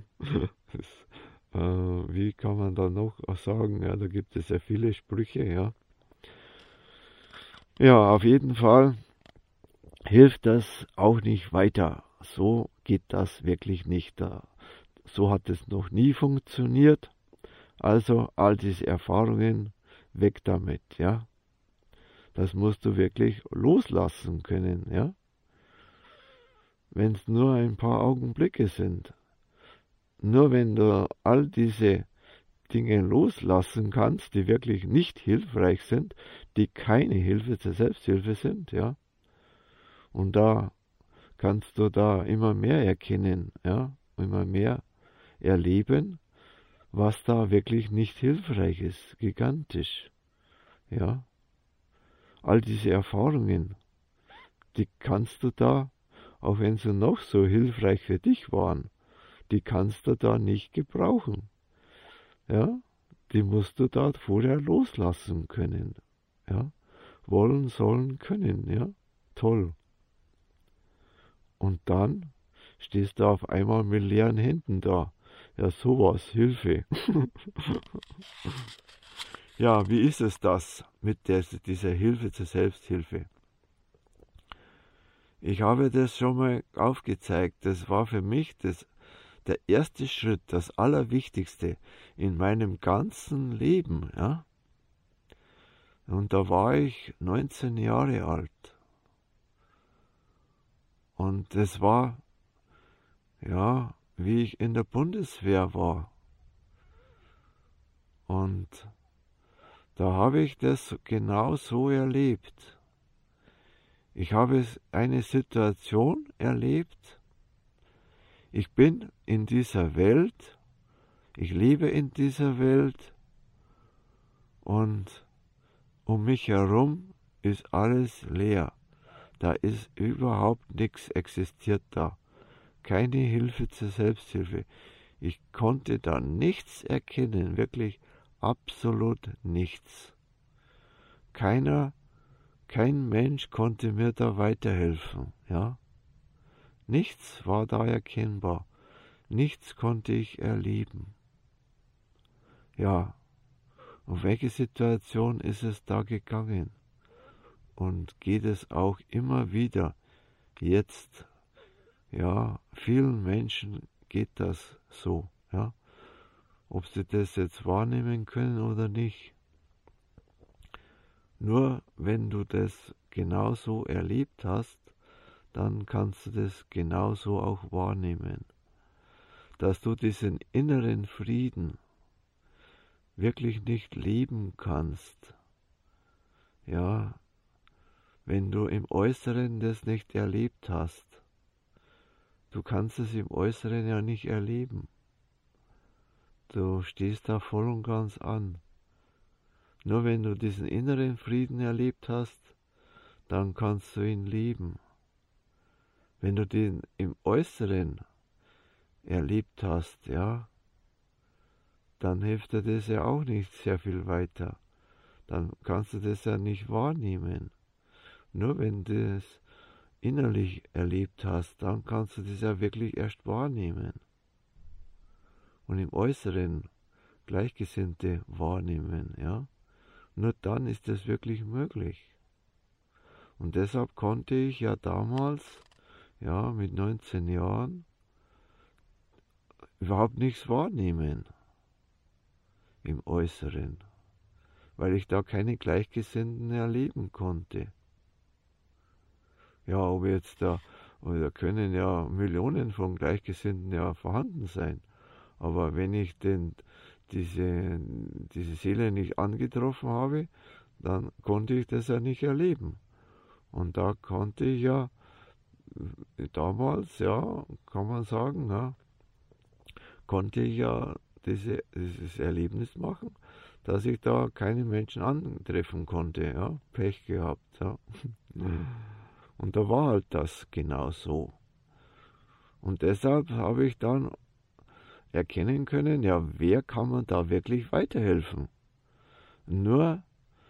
Wie kann man da noch sagen? Ja, da gibt es ja viele Sprüche, ja. Ja, auf jeden Fall hilft das auch nicht weiter. So geht das wirklich nicht. So hat es noch nie funktioniert. Also all diese Erfahrungen weg damit, ja. Das musst du wirklich loslassen können, ja. Wenn es nur ein paar Augenblicke sind. Nur wenn du all diese Dinge loslassen kannst, die wirklich nicht hilfreich sind, die keine Hilfe zur Selbsthilfe sind, ja. Und da kannst du da immer mehr erkennen, ja, immer mehr erleben, was da wirklich nicht hilfreich ist, gigantisch, ja. All diese Erfahrungen, die kannst du da, auch wenn sie noch so hilfreich für dich waren, die kannst du da nicht gebrauchen, ja. Die musst du da vorher loslassen können, ja. Wollen, sollen, können, ja. Toll. Und dann stehst du auf einmal mit leeren Händen da. Ja, sowas, Hilfe. Ja, wie ist es das mit dieser Hilfe zur Selbsthilfe? Ich habe das schon mal aufgezeigt. Das war für mich der erste Schritt, das Allerwichtigste in meinem ganzen Leben. Ja? Und da war ich 19 Jahre alt. Und das war, ja, wie ich in der Bundeswehr war. Und da habe ich das genau so erlebt. Ich habe eine Situation erlebt. Ich bin in dieser Welt, ich lebe in dieser Welt und um mich herum ist alles leer. Da ist überhaupt nichts existiert da. Keine Hilfe zur Selbsthilfe. Ich konnte da nichts erkennen, wirklich absolut nichts. Kein Mensch konnte mir da weiterhelfen, ja. Nichts war da erkennbar. Nichts konnte ich erleben. Ja, um welche Situation ist es da gegangen? Und geht es auch immer wieder jetzt? Ja, vielen Menschen geht das so, ja. Ob sie das jetzt wahrnehmen können oder nicht. Nur wenn du das genauso erlebt hast, dann kannst du das genauso auch wahrnehmen. Dass du diesen inneren Frieden wirklich nicht leben kannst. Ja, wenn du im Äußeren das nicht erlebt hast. Du kannst es im Äußeren ja nicht erleben. Du stehst da voll und ganz an. Nur wenn du diesen inneren Frieden erlebt hast, dann kannst du ihn leben. Wenn du den im Äußeren erlebt hast, ja, dann hilft dir das ja auch nicht sehr viel weiter. Dann kannst du das ja nicht wahrnehmen. Nur wenn du es innerlich erlebt hast, dann kannst du das ja wirklich erst wahrnehmen. Und im Äußeren Gleichgesinnte wahrnehmen, ja. Nur dann ist das wirklich möglich. Und deshalb konnte ich ja damals, ja, mit 19 Jahren, überhaupt nichts wahrnehmen im Äußeren, weil ich da keine Gleichgesinnten erleben konnte. Ja, ob jetzt da können ja Millionen von Gleichgesinnten ja vorhanden sein, aber wenn ich diese Seele nicht angetroffen habe, dann konnte ich das ja nicht erleben. Und da konnte ich ja damals, ja, kann man sagen, ja, konnte ich ja dieses Erlebnis machen, dass ich da keine Menschen antreffen konnte, ja, Pech gehabt, ja. Und da war halt das genau so. Und deshalb habe ich dann erkennen können, ja, wer kann man da wirklich weiterhelfen? Nur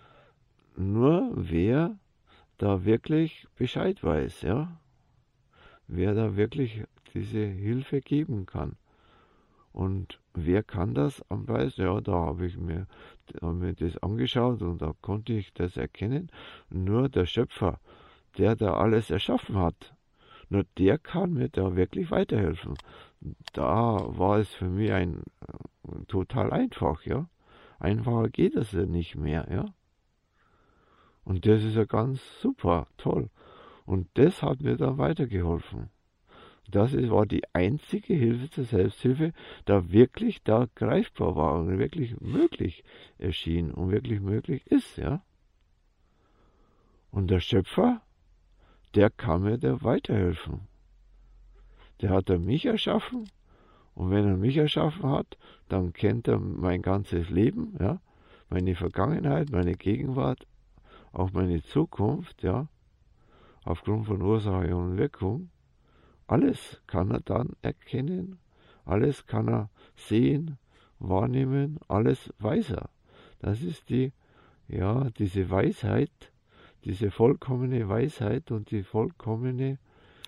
wer da wirklich Bescheid weiß, ja, wer da wirklich diese Hilfe geben kann. Und wer kann das am besten? Ja, da habe ich mir das angeschaut und da konnte ich das erkennen. Nur der Schöpfer, der da alles erschaffen hat. Nur der kann mir da wirklich weiterhelfen. Da war es für mich total einfach, ja. Einfacher geht es ja nicht mehr, ja. Und das ist ja ganz super, toll. Und das hat mir dann weitergeholfen. War die einzige Hilfe zur Selbsthilfe, da wirklich da greifbar war und wirklich möglich erschien und wirklich möglich ist, ja. Und der Schöpfer, der kann mir da weiterhelfen. Der hat mich erschaffen, und wenn er mich erschaffen hat, dann kennt er mein ganzes Leben, ja, meine Vergangenheit, meine Gegenwart, auch meine Zukunft, ja, aufgrund von Ursache und Wirkung. Alles kann er dann erkennen, alles kann er sehen, wahrnehmen, alles weiß er. Das ist diese Weisheit, diese vollkommene Weisheit und die vollkommene,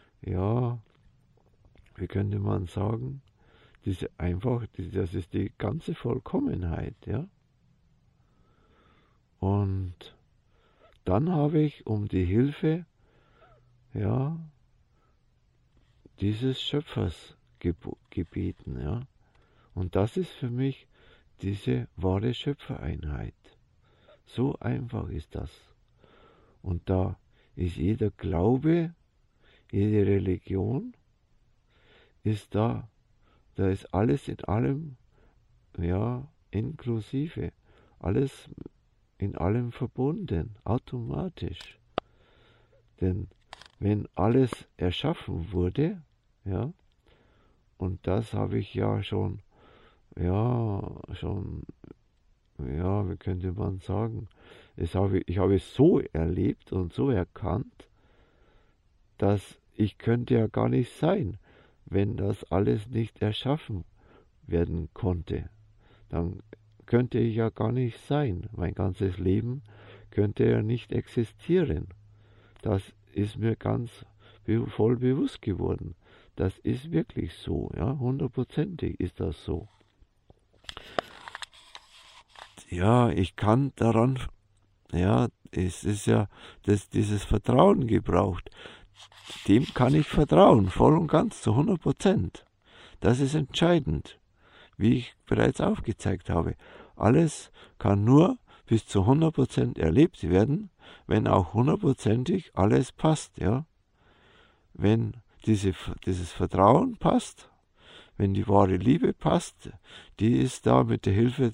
wie könnte man sagen, das ist die ganze Vollkommenheit, ja. Und dann habe ich um die Hilfe, dieses Schöpfers gebeten, ja. Und das ist für mich diese wahre Schöpfereinheit. So einfach ist das. Und da ist jeder Glaube, jede Religion, ist da ist alles in allem, inklusive, alles in allem verbunden, automatisch. Denn wenn alles erschaffen wurde, und das habe ich wie könnte man sagen, ich habe es so erlebt und so erkannt, dass ich könnte ja gar nicht sein, wenn das alles nicht erschaffen werden konnte. Dann könnte ich ja gar nicht sein. Mein ganzes Leben könnte ja nicht existieren. Das ist mir ganz voll bewusst geworden. Das ist wirklich so, ja, 100%ig ist das so. Ja, ich kann daran, es ist ja dieses Vertrauen gebraucht. Dem kann ich vertrauen, voll und ganz, zu 100%. Das ist entscheidend, wie ich bereits aufgezeigt habe. Alles kann nur bis zu 100% erlebt werden, wenn auch 100%ig alles passt, ja. Wenn dieses Vertrauen passt, wenn die wahre Liebe passt, die ist da mit der Hilfe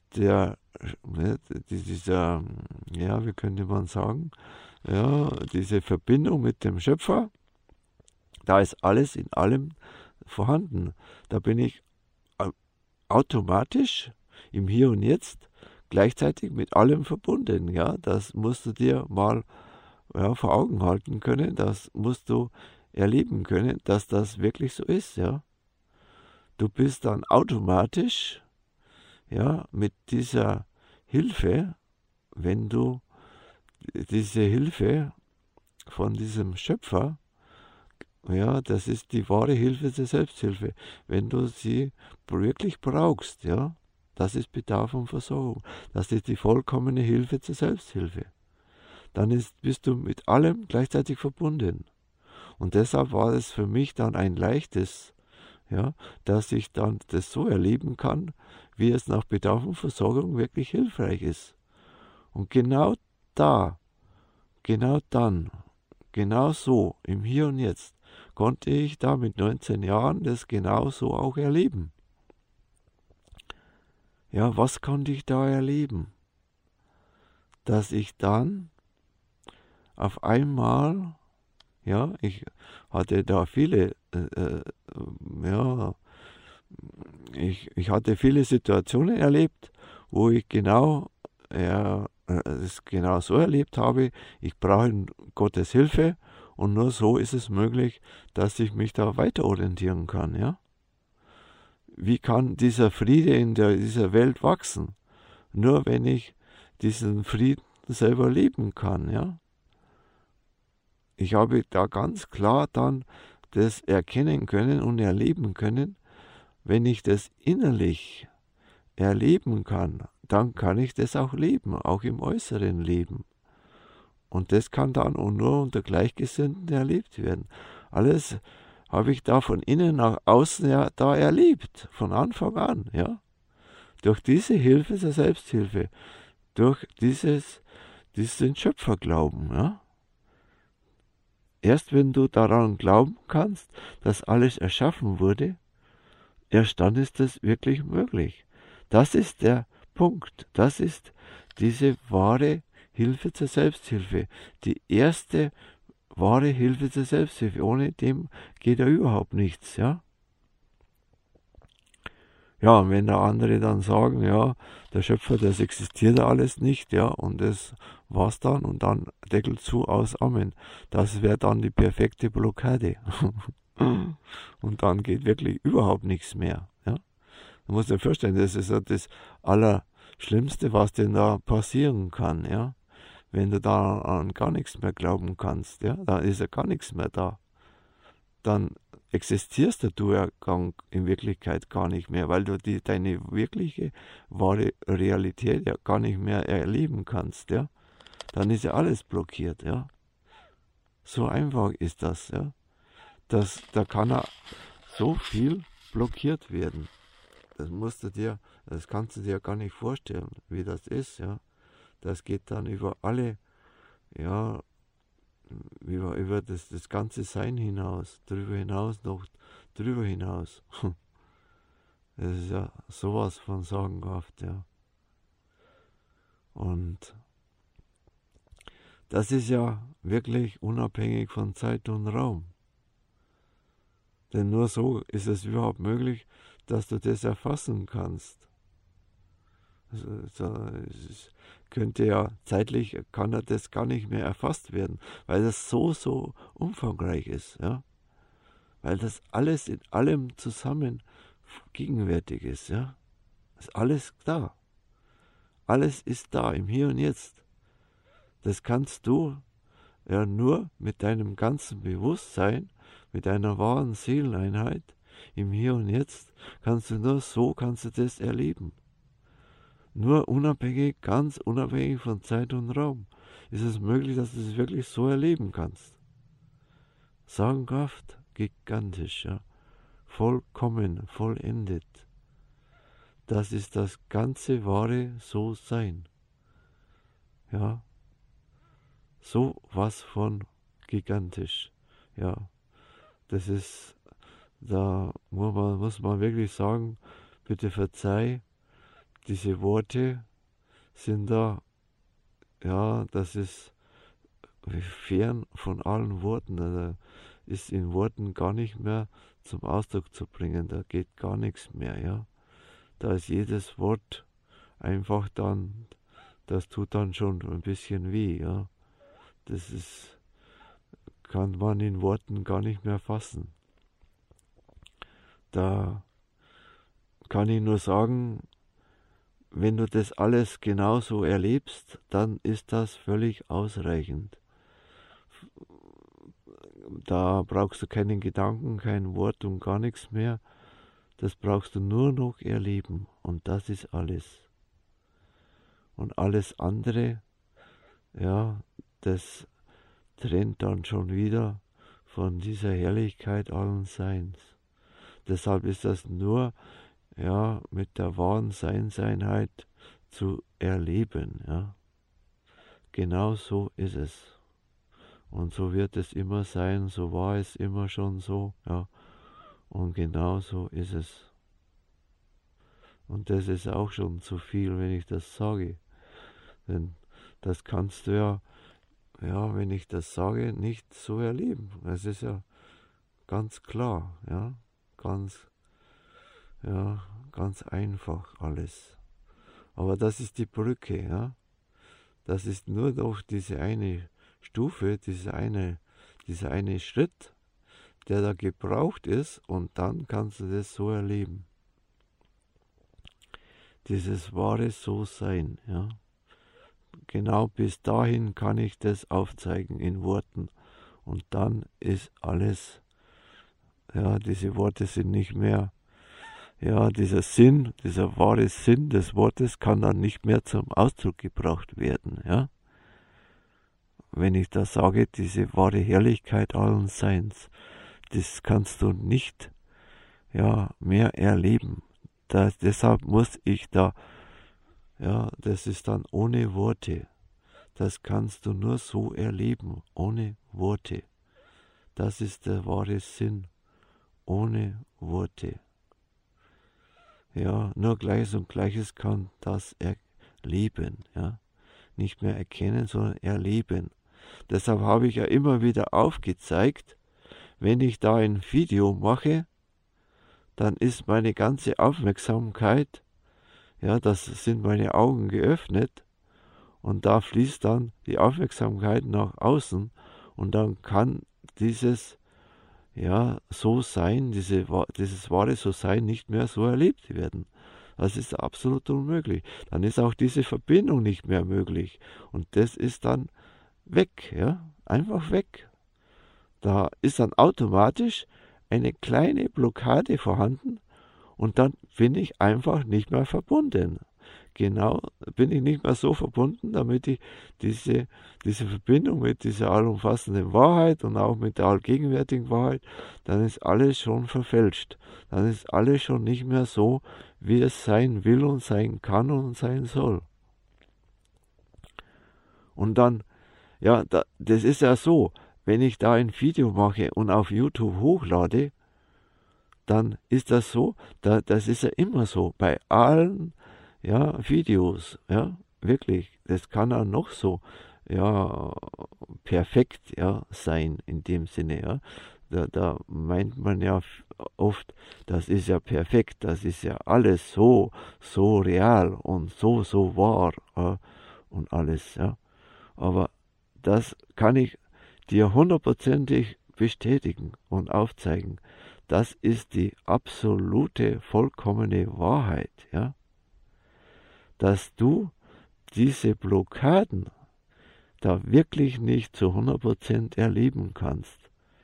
dieser, wie könnte man sagen, diese Verbindung mit dem Schöpfer, da ist alles in allem vorhanden. Da bin ich automatisch im Hier und Jetzt gleichzeitig mit allem verbunden. Ja, das musst du dir mal vor Augen halten können. Das musst du erleben können, dass das wirklich so ist. Ja, du bist dann automatisch mit dieser Hilfe, wenn du diese Hilfe von diesem Schöpfer, das ist die wahre Hilfe zur Selbsthilfe. Wenn du sie wirklich brauchst, das ist Bedarf und Versorgung. Das ist die vollkommene Hilfe zur Selbsthilfe. Dann bist du mit allem gleichzeitig verbunden. Und deshalb war es für mich dann ein leichtes, dass ich dann das so erleben kann, wie es nach Bedarf und Versorgung wirklich hilfreich ist. Und genau dann, genau so, im Hier und Jetzt, konnte ich da mit 19 Jahren das genau so auch erleben. Ja, was konnte ich da erleben? Dass ich dann auf einmal, ich hatte da ich hatte viele Situationen erlebt, wo ich es genau so erlebt habe, ich brauche Gottes Hilfe und nur so ist es möglich, dass ich mich da weiter orientieren kann, ja. Wie kann dieser Friede in dieser Welt wachsen? Nur wenn ich diesen Frieden selber leben kann, ja. Ich habe da ganz klar dann das erkennen können und erleben können, wenn ich das innerlich erleben kann, dann kann ich das auch leben, auch im äußeren Leben. Und das kann dann auch nur unter Gleichgesinnten erlebt werden. Alles habe ich da von innen nach außen ja da erlebt, von Anfang an, ja. Durch diese Hilfe der Selbsthilfe, durch diesen Schöpferglauben, ja. Erst wenn du daran glauben kannst, dass alles erschaffen wurde, erst dann ist das wirklich möglich. Das ist der Punkt. Das ist diese wahre Hilfe zur Selbsthilfe. Die erste wahre Hilfe zur Selbsthilfe. Ohne dem geht ja überhaupt nichts, ja. Ja, und wenn da andere dann sagen, ja, der Schöpfer, das existiert alles nicht, ja, und das war's dann und dann Deckel zu, aus, Amen. Das wäre dann die perfekte Blockade. Und dann geht wirklich überhaupt nichts mehr, ja. Du musst dir vorstellen, das ist ja das Allerschlimmste, was denn da passieren kann, ja. Wenn du da an gar nichts mehr glauben kannst, ja, da ist ja gar nichts mehr da. Dann existierst du ja in Wirklichkeit gar nicht mehr, weil du deine wirkliche, wahre Realität ja gar nicht mehr erleben kannst, ja. Dann ist ja alles blockiert, ja. So einfach ist das, ja. Da kann ja so viel blockiert werden. Das kannst du dir gar nicht vorstellen, wie das ist, ja. Das geht dann über alle, ja, über das ganze Sein hinaus, drüber hinaus, noch drüber hinaus. Das ist ja sowas von sagenhaft, ja. Und das ist ja wirklich unabhängig von Zeit und Raum. Denn nur so ist es überhaupt möglich, dass du das erfassen kannst. Es könnte ja zeitlich, kann ja das gar nicht mehr erfasst werden, weil das so umfangreich ist, ja. Weil das alles in allem zusammen gegenwärtig ist, ja. Ist alles da. Alles ist da, im Hier und Jetzt. Das kannst du ja nur mit deinem ganzen Bewusstsein, mit deiner wahren Seeleneinheit, im Hier und Jetzt, kannst du das erleben. Nur unabhängig, ganz unabhängig von Zeit und Raum ist es möglich, dass du es wirklich so erleben kannst. Sagenhaft, gigantisch, ja. Vollkommen, vollendet. Das ist das ganze wahre So-Sein. Ja. So was von gigantisch. Ja. Das ist, da muss man wirklich sagen, bitte verzeih, diese Worte sind da, ja, das ist fern von allen Worten. Da ist in Worten gar nicht mehr zum Ausdruck zu bringen. Da geht gar nichts mehr, ja. Da ist jedes Wort einfach dann, das tut dann schon ein bisschen weh, ja. Kann man in Worten gar nicht mehr fassen. Da kann ich nur sagen, wenn du das alles genauso erlebst, dann ist das völlig ausreichend. Da brauchst du keinen Gedanken, kein Wort und gar nichts mehr. Das brauchst du nur noch erleben. Und das ist alles. Und alles andere, ja, das trennt dann schon wieder von dieser Herrlichkeit allen Seins. Deshalb ist das nur, ja, mit der wahren Seinseinheit zu erleben, ja. Genau so ist es. Und so wird es immer sein, so war es immer schon so, ja. Und genau so ist es. Und das ist auch schon zu viel, wenn ich das sage. Denn das kannst du ja, wenn ich das sage, nicht so erleben. Es ist ja ganz klar, ja, ganz einfach alles. Aber das ist die Brücke, ja. Das ist nur durch diese eine Stufe, dieser eine Schritt, der da gebraucht ist, und dann kannst du das so erleben. Dieses wahre So-Sein, ja. Genau bis dahin kann ich das aufzeigen in Worten. Und dann ist alles, ja, diese Worte sind nicht mehr, ja, dieser wahre Sinn des Wortes kann dann nicht mehr zum Ausdruck gebracht werden, ja. wenn ich da sage, diese wahre Herrlichkeit allen Seins, das kannst du nicht, ja, mehr erleben. Deshalb muss ich da, ja, das ist dann ohne Worte. Das kannst du nur so erleben, ohne Worte. Das ist der wahre Sinn, ohne Worte. Ja, nur Gleiches und Gleiches kann das erleben, ja. Nicht mehr erkennen, sondern erleben. Deshalb habe ich ja immer wieder aufgezeigt, wenn ich da ein Video mache, dann ist meine ganze Aufmerksamkeit, ja, das sind meine Augen geöffnet und da fließt dann die Aufmerksamkeit nach außen und dann kann dieses, ja, so sein, dieses wahre so sein nicht mehr so erlebt werden. Das ist absolut unmöglich. Dann ist auch diese Verbindung nicht mehr möglich und das ist dann weg, ja, einfach weg. Da ist dann automatisch eine kleine Blockade vorhanden und dann bin ich einfach nicht mehr verbunden. Genau, bin ich nicht mehr so verbunden, damit ich diese Verbindung mit dieser allumfassenden Wahrheit und auch mit der allgegenwärtigen Wahrheit, dann ist alles schon verfälscht. Dann ist alles schon nicht mehr so, wie es sein will und sein kann und sein soll. Und dann, ja, das ist ja so, wenn ich da ein Video mache und auf YouTube hochlade, dann ist das so, das ist ja immer so, bei allen, ja, Videos, ja, wirklich, das kann auch noch so, ja, perfekt, ja, sein, in dem Sinne, ja. Da meint man ja oft, das ist ja perfekt, das ist ja alles so real und so wahr, ja, und alles, ja. Aber das kann ich dir hundertprozentig bestätigen und aufzeigen. Das ist die absolute, vollkommene Wahrheit, ja. Dass du diese Blockaden da wirklich nicht zu 100% erleben kannst.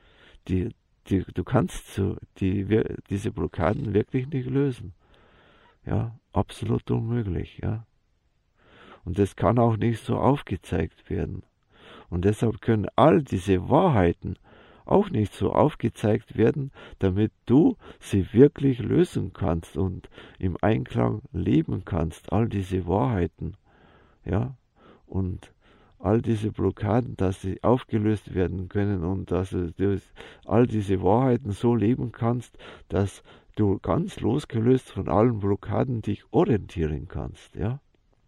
Du kannst diese Blockaden wirklich nicht lösen. Ja, absolut unmöglich, ja. Und das kann auch nicht so aufgezeigt werden. Und deshalb können all diese Wahrheiten auch nicht so aufgezeigt werden, damit du sie wirklich lösen kannst und im Einklang leben kannst, all diese Wahrheiten, ja, und all diese Blockaden, dass sie aufgelöst werden können und dass du all diese Wahrheiten so leben kannst, dass du ganz losgelöst von allen Blockaden dich orientieren kannst, ja.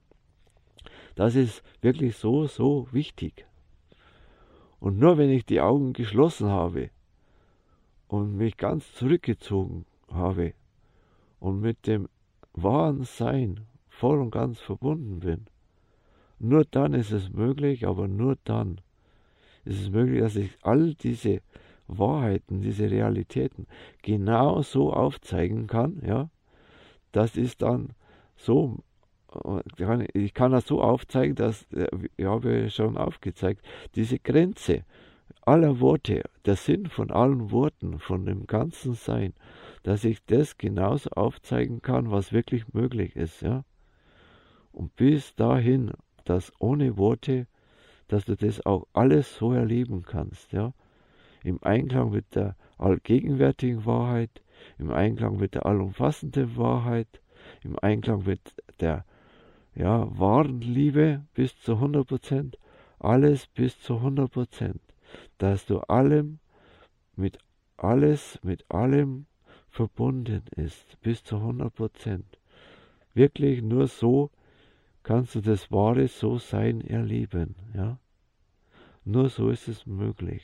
Das ist wirklich so wichtig. Und nur wenn ich die Augen geschlossen habe und mich ganz zurückgezogen habe und mit dem wahren Sein voll und ganz verbunden bin, nur dann ist es möglich, aber nur dann ist es möglich, dass ich all diese Wahrheiten, diese Realitäten genau so aufzeigen kann, ja. Das ist dann so, ich kann das so aufzeigen, dass, ich habe ja schon aufgezeigt, diese Grenze aller Worte, der Sinn von allen Worten, von dem ganzen Sein, dass ich das genauso aufzeigen kann, was wirklich möglich ist, ja. Und bis dahin, dass ohne Worte, dass du das auch alles so erleben kannst, ja. Im Einklang mit der allgegenwärtigen Wahrheit, im Einklang mit der allumfassenden Wahrheit, im Einklang mit der, ja, wahren Liebe bis zu 100%, alles bis zu 100%, dass du mit allem verbunden ist, bis zu 100%. Wirklich nur so kannst du das wahre So-Sein erleben, ja. Nur so ist es möglich.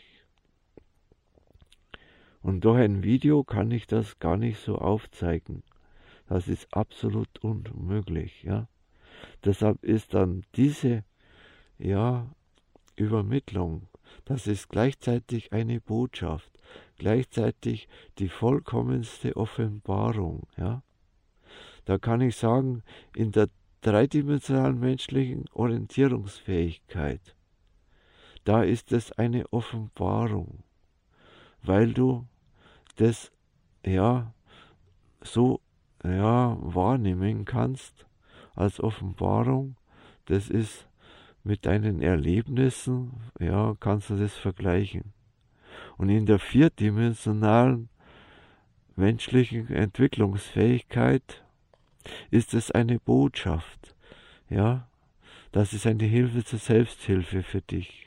Und durch ein Video kann ich das gar nicht so aufzeigen. Das ist absolut unmöglich, ja. Deshalb ist dann diese, ja, Übermittlung, das ist gleichzeitig eine Botschaft, gleichzeitig die vollkommenste Offenbarung, ja. Da kann ich sagen, in der dreidimensionalen menschlichen Orientierungsfähigkeit, da ist es eine Offenbarung, weil du das, ja, so, ja, wahrnehmen kannst als Offenbarung. Das ist mit deinen Erlebnissen, ja, kannst du das vergleichen. Und in der vierdimensionalen menschlichen Entwicklungsfähigkeit ist es eine Botschaft, ja, das ist eine Hilfe zur Selbsthilfe für dich,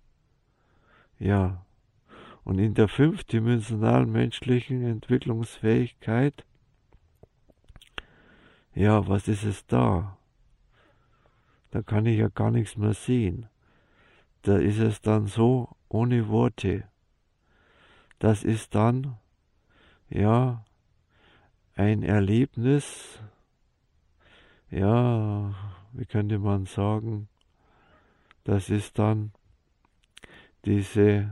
ja. Und in der fünfdimensionalen menschlichen Entwicklungsfähigkeit, ja, was ist es da? Da kann ich ja gar nichts mehr sehen. Da ist es dann so ohne Worte. Das ist dann, ja, ein Erlebnis, ja, wie könnte man sagen, das ist dann diese,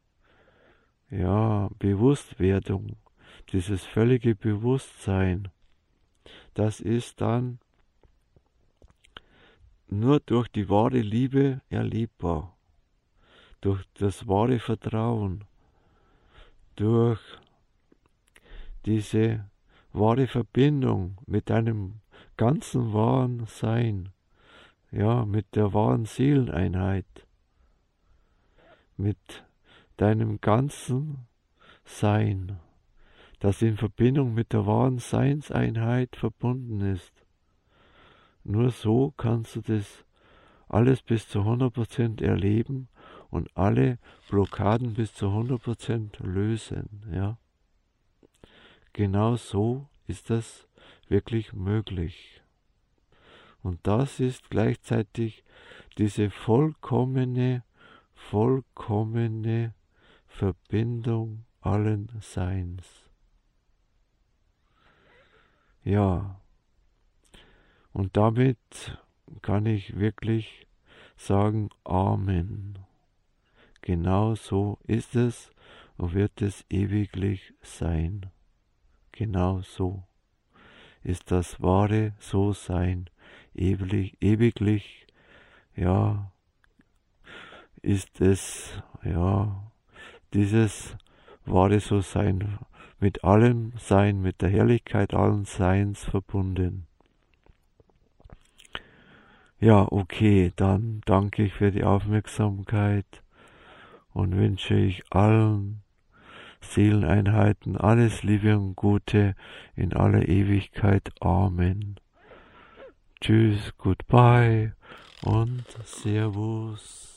ja, Bewusstwerdung, dieses völlige Bewusstsein. Das ist dann nur durch die wahre Liebe erlebbar, durch das wahre Vertrauen, durch diese wahre Verbindung mit deinem ganzen wahren Sein, ja, mit der wahren Seeleneinheit, mit deinem ganzen Sein, das in Verbindung mit der wahren Seinseinheit verbunden ist. Nur so kannst du das alles bis zu 100% erleben und alle Blockaden bis zu 100% lösen, ja. Genau so ist das wirklich möglich. Und das ist gleichzeitig diese vollkommene Verbindung allen Seins. Ja, und damit kann ich wirklich sagen, Amen. Genau so ist es und wird es ewiglich sein. Genau so ist das wahre So-Sein ewiglich, ja, ist es, ja, dieses wahre So-Sein mit allem Sein, mit der Herrlichkeit allen Seins verbunden. Ja, okay, dann danke ich für die Aufmerksamkeit und wünsche ich allen Seeleneinheiten alles Liebe und Gute in aller Ewigkeit. Amen. Tschüss, goodbye und Servus.